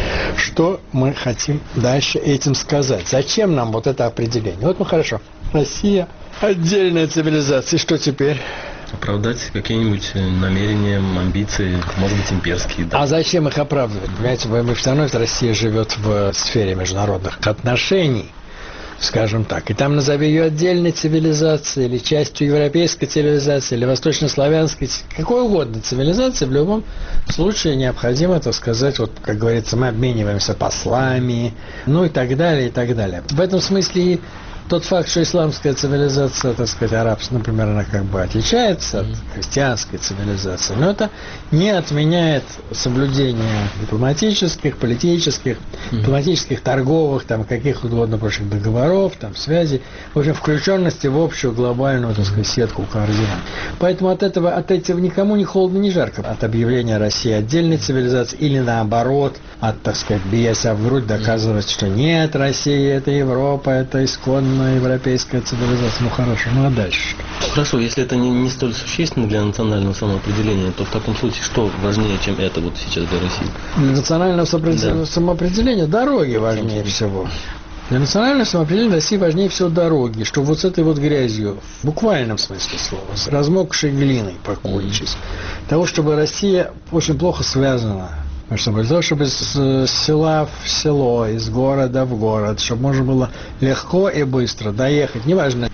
S9: Что мы хотим дальше этим сказать? Зачем нам вот это определение? Вот мы хорошо. Россия отдельная цивилизация. И что теперь?
S8: Оправдать какие-нибудь намерения, амбиции, может быть, имперские. Да.
S9: А зачем их оправдывать? Понимаете, вы все равно Россия живет в сфере международных отношений, скажем так. И там назови ее отдельной цивилизацией, или частью европейской цивилизации, или восточнославянской, какой угодно цивилизации, в любом случае необходимо, так сказать, вот, как говорится, мы обмениваемся послами, ну и так далее, и так далее. В этом смысле и тот факт, что исламская цивилизация, так сказать, арабская, например, она как бы отличается от христианской цивилизации, но это не отменяет соблюдение дипломатических, политических, mm-hmm. дипломатических, торговых, там, каких угодно прочих договоров, там, связей, в общем, включенности в общую глобальную, так сказать, сетку координат. Поэтому от этого, от этого никому не холодно, не жарко. От объявления России отдельной цивилизации или наоборот, от, так сказать, бия себя в грудь, доказывать, что нет, Россия это Европа, это исконно европейская цивилизация. Ну хорошо, ну а дальше что?
S8: Хорошо, если это не, не столь существенно для национального самоопределения, то в таком случае что важнее, чем это вот сейчас для России?
S9: Для национального самоопределения, да. самоопределения дороги важнее Чем всего. Для национального самоопределения России важнее всего дороги, что вот с этой вот грязью, в буквальном смысле слова, с размокшей глиной покончить. Mm-hmm. Того, чтобы Россия очень плохо связана. Чтобы для того, чтобы с села в село, из города в город, чтобы можно было легко и быстро доехать, неважно,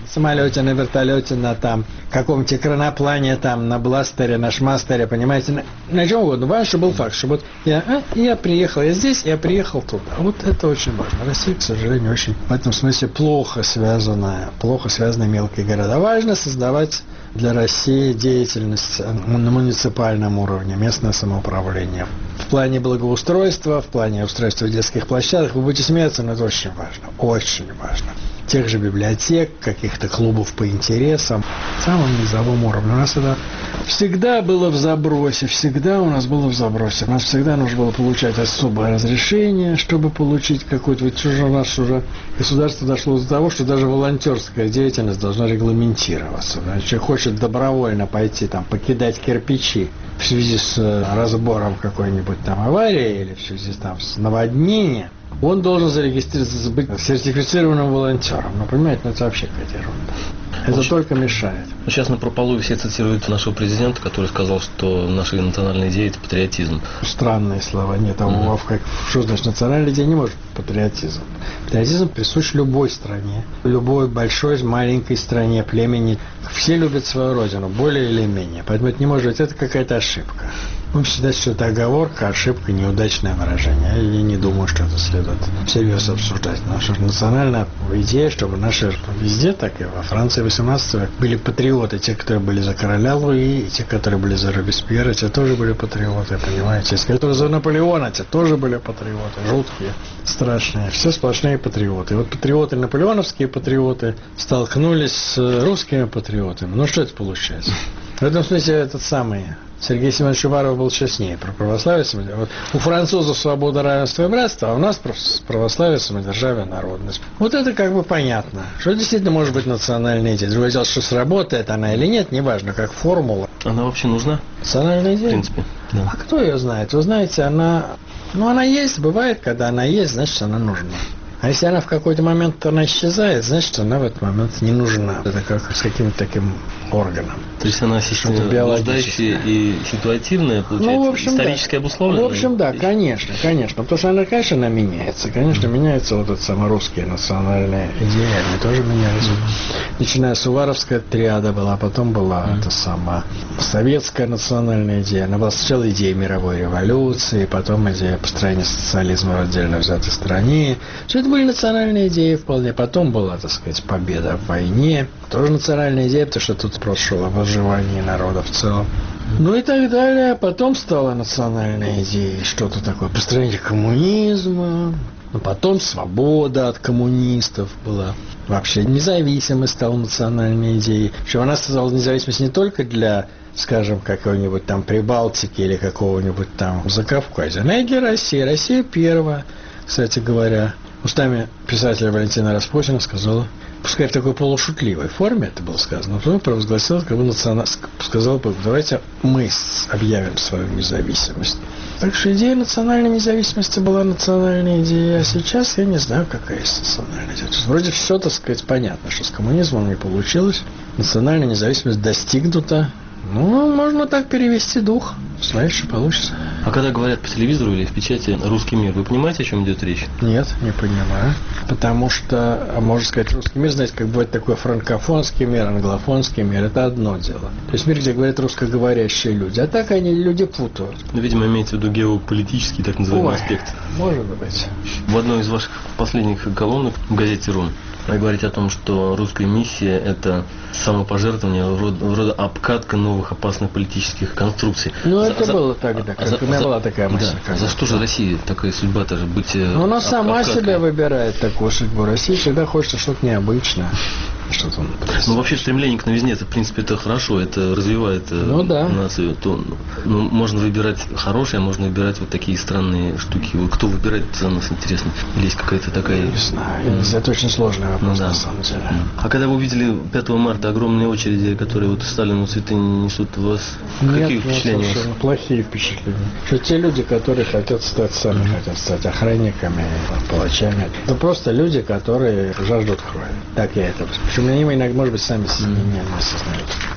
S9: На самолете, на вертолете, на там каком-то краноплане, там, на бластере, на шмастере, понимаете, на, на чем угодно. Важно, чтобы был факт, что вот я, а, я приехал, я здесь, я приехал туда. Вот это очень важно. Россия, к сожалению, очень в этом смысле плохо связанная, плохо связаны мелкие города. Важно создавать для России деятельность на муниципальном уровне, местное самоуправление. В плане благоустройства, в плане устройства детских площадок, вы будете смеяться, но это очень важно, очень важно. Тех же библиотек, каких-то клубов по интересам, в самом низовом уровне. У нас это всегда было в забросе, всегда у нас было в забросе. У нас всегда нужно было получать особое разрешение, чтобы получить какой-то... Вот уже у нас уже государство дошло до того, что даже волонтерская деятельность должна регламентироваться. Человек хочет добровольно пойти там покидать кирпичи в связи с разбором какой-нибудь там аварии или в связи там, с наводнением, он должен зарегистрироваться, быть сертифицированным волонтером. Ну, понимаете, ну, это вообще какая-то ерунда. Это очень только мешает.
S8: Сейчас на прополую все цитируют нашего президента, который сказал, что наша национальная идея – это патриотизм.
S9: Странные слова. Нет, а mm-hmm. как, что значит национальная идея не может быть патриотизм? Патриотизм присущ любой стране, любой большой, маленькой стране, племени. Все любят свою родину, более или менее. Поэтому это не может быть, это какая-то ошибка. Будем считать, что это оговорка, ошибка, неудачное выражение. Я не думаю, что это следует всерьез обсуждать. Наша национальная идея, чтобы наши везде, так и во Франции восемнадцатого века были патриоты. Те, которые были за короля Луи, и те, которые были за Робеспьера, те тоже были патриоты, понимаете? Те, которые за Наполеона, те тоже были патриоты. Жуткие, страшные. Все сплошные патриоты. И вот патриоты, наполеоновские патриоты столкнулись с русскими патриотами. Ну, что это получается? В этом смысле этот самый... Сергей Семенович Уваров был честнее про православие, самодержавие. Вот у французов свобода, равенство и братство, а у нас православие, самодержавие, народность. Вот это как бы понятно, что действительно может быть национальная идея. Другое дело, что сработает она или нет, неважно, как формула.
S8: Она вообще нужна?
S9: Национальная идея?
S8: В принципе, да.
S9: А кто ее знает? Вы знаете, она... Ну, она есть, бывает, когда она есть, значит, она нужна. А если она в какой-то момент она исчезает, значит, она в этот момент не нужна. Это как с каким-то таким органом.
S8: То есть она блуждающая и ситуативная, получается, ну, в общем, исторически
S9: да.
S8: обусловленная?
S9: В общем, да, конечно, конечно. Потому что она, конечно, она меняется. Конечно, mm-hmm. меняются вот эти самые русские национальные идеи, они тоже менялись. Mm-hmm. Начиная с Уваровская триада была, потом была mm-hmm. эта сама советская национальная идея. Она была сначала идея мировой революции, потом идея построения социализма в отдельно взятой стране. Все это были национальные идеи вполне. Потом была, так сказать, победа в войне. Тоже национальная идея, потому что тут вопрос шел о выживании народа в целом. Ну и так далее. Потом стала национальная идея что-то такое. Построение коммунизма. Но потом свобода от коммунистов была. Вообще независимость стала национальной идеей. Причем она создала независимость не только для, скажем, какой-нибудь там Прибалтики или какого-нибудь там Закавказья. Она и для России. Россия первая, кстати говоря. Устами писателя Валентина Распутина сказала, пускай в такой полушутливой форме это было сказано, но потом провозгласила, как бы национал... сказала, давайте мы объявим свою независимость. Так что идея национальной независимости была национальной идеей, а сейчас я не знаю, какая есть национальная идея. Вроде все, так сказать, понятно, что с коммунизмом не получилось, национальная независимость достигнута. Ну, можно так перевести дух. Смотри, что получится.
S8: А когда говорят по телевизору или в печати «русский мир», вы понимаете, о чем идет речь?
S9: Нет, не понимаю. Потому что, можно сказать, русский мир, знаете, как бывает такой франкофонский мир, англофонский мир, это одно дело. То есть мир, где говорят русскоговорящие люди. А так они люди путают.
S8: Ну, видимо, имеется в виду геополитический, так называемый, Ой, аспект.
S9: Может быть.
S8: В одной из ваших последних колонок в газете «Рун» вы говорите о том, что русская миссия – это самопожертвование, вроде, вроде обкатка новых опасных политических конструкций.
S9: Ну,
S8: за,
S9: это
S8: за,
S9: было тогда, как
S8: за,
S9: у меня
S8: за,
S9: была такая мысль.
S8: Да, за что же Россия такая судьба тоже быть?
S9: Ну, она
S8: об,
S9: сама
S8: обкаткой?
S9: себя выбирает такую судьбу. Россия всегда хочет что-то необычное. Что-то
S8: ну, вообще стремление к новизне, это, в принципе, это хорошо, это развивает ну, да. нацию. То, ну, можно выбирать хорошее, а можно выбирать вот такие странные штуки. Вот кто выбирает, за нас интересно. Или есть какая-то такая...
S9: Не знаю, mm. это очень сложный вопрос, ну, да. на самом деле. Mm.
S8: А когда вы увидели пятого марта огромные очереди, которые вот Сталину цветы несут, у вас
S9: нет,
S8: какие впечатления?
S9: Нет, совершенно плохие впечатления. Что те люди, которые хотят стать, сами mm. хотят стать охранниками, палачами, это просто люди, которые жаждут крови. Так я это... Причем они иногда, может быть, сами себя не осознают.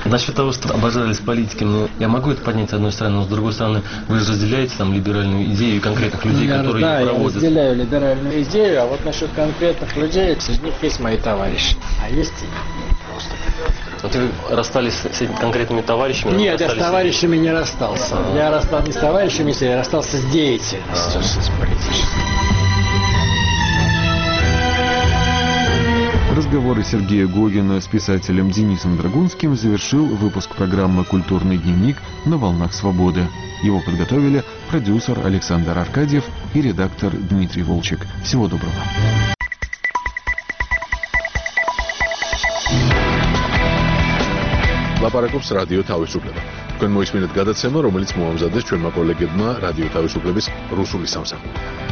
S8: Насчет того, что обожались политики, ну, я могу это поднять с одной стороны, но с другой стороны, вы же разделяете там либеральную идею конкретных людей,
S9: я,
S8: которые
S9: да,
S8: ее проводят.
S9: Я разделяю либеральную идею, а вот насчет конкретных людей, среди них есть мои товарищи, а есть просто.
S8: Вот вы расстались с этими конкретными товарищами?
S9: Нет, я с товарищами не расстался. А-а-а. Я расстался не с товарищами, я расстался с деятельностью, с политической.
S3: Разговоры Сергея Гогина с писателем Денисом Драгунским завершил выпуск программы «Культурный дневник» на «Волнах свободы». Его подготовили продюсер Александр Аркадьев и редактор Дмитрий Волчек. Всего доброго.
S1: ლაპარაკობს რადიო თავისუფლება. თქვენ მოისმინეთ გადაცემა, რომელიც მოამზადეს ჩვენმა კოლეგებმა რადიო თავისუფლების რუსული სამსახური.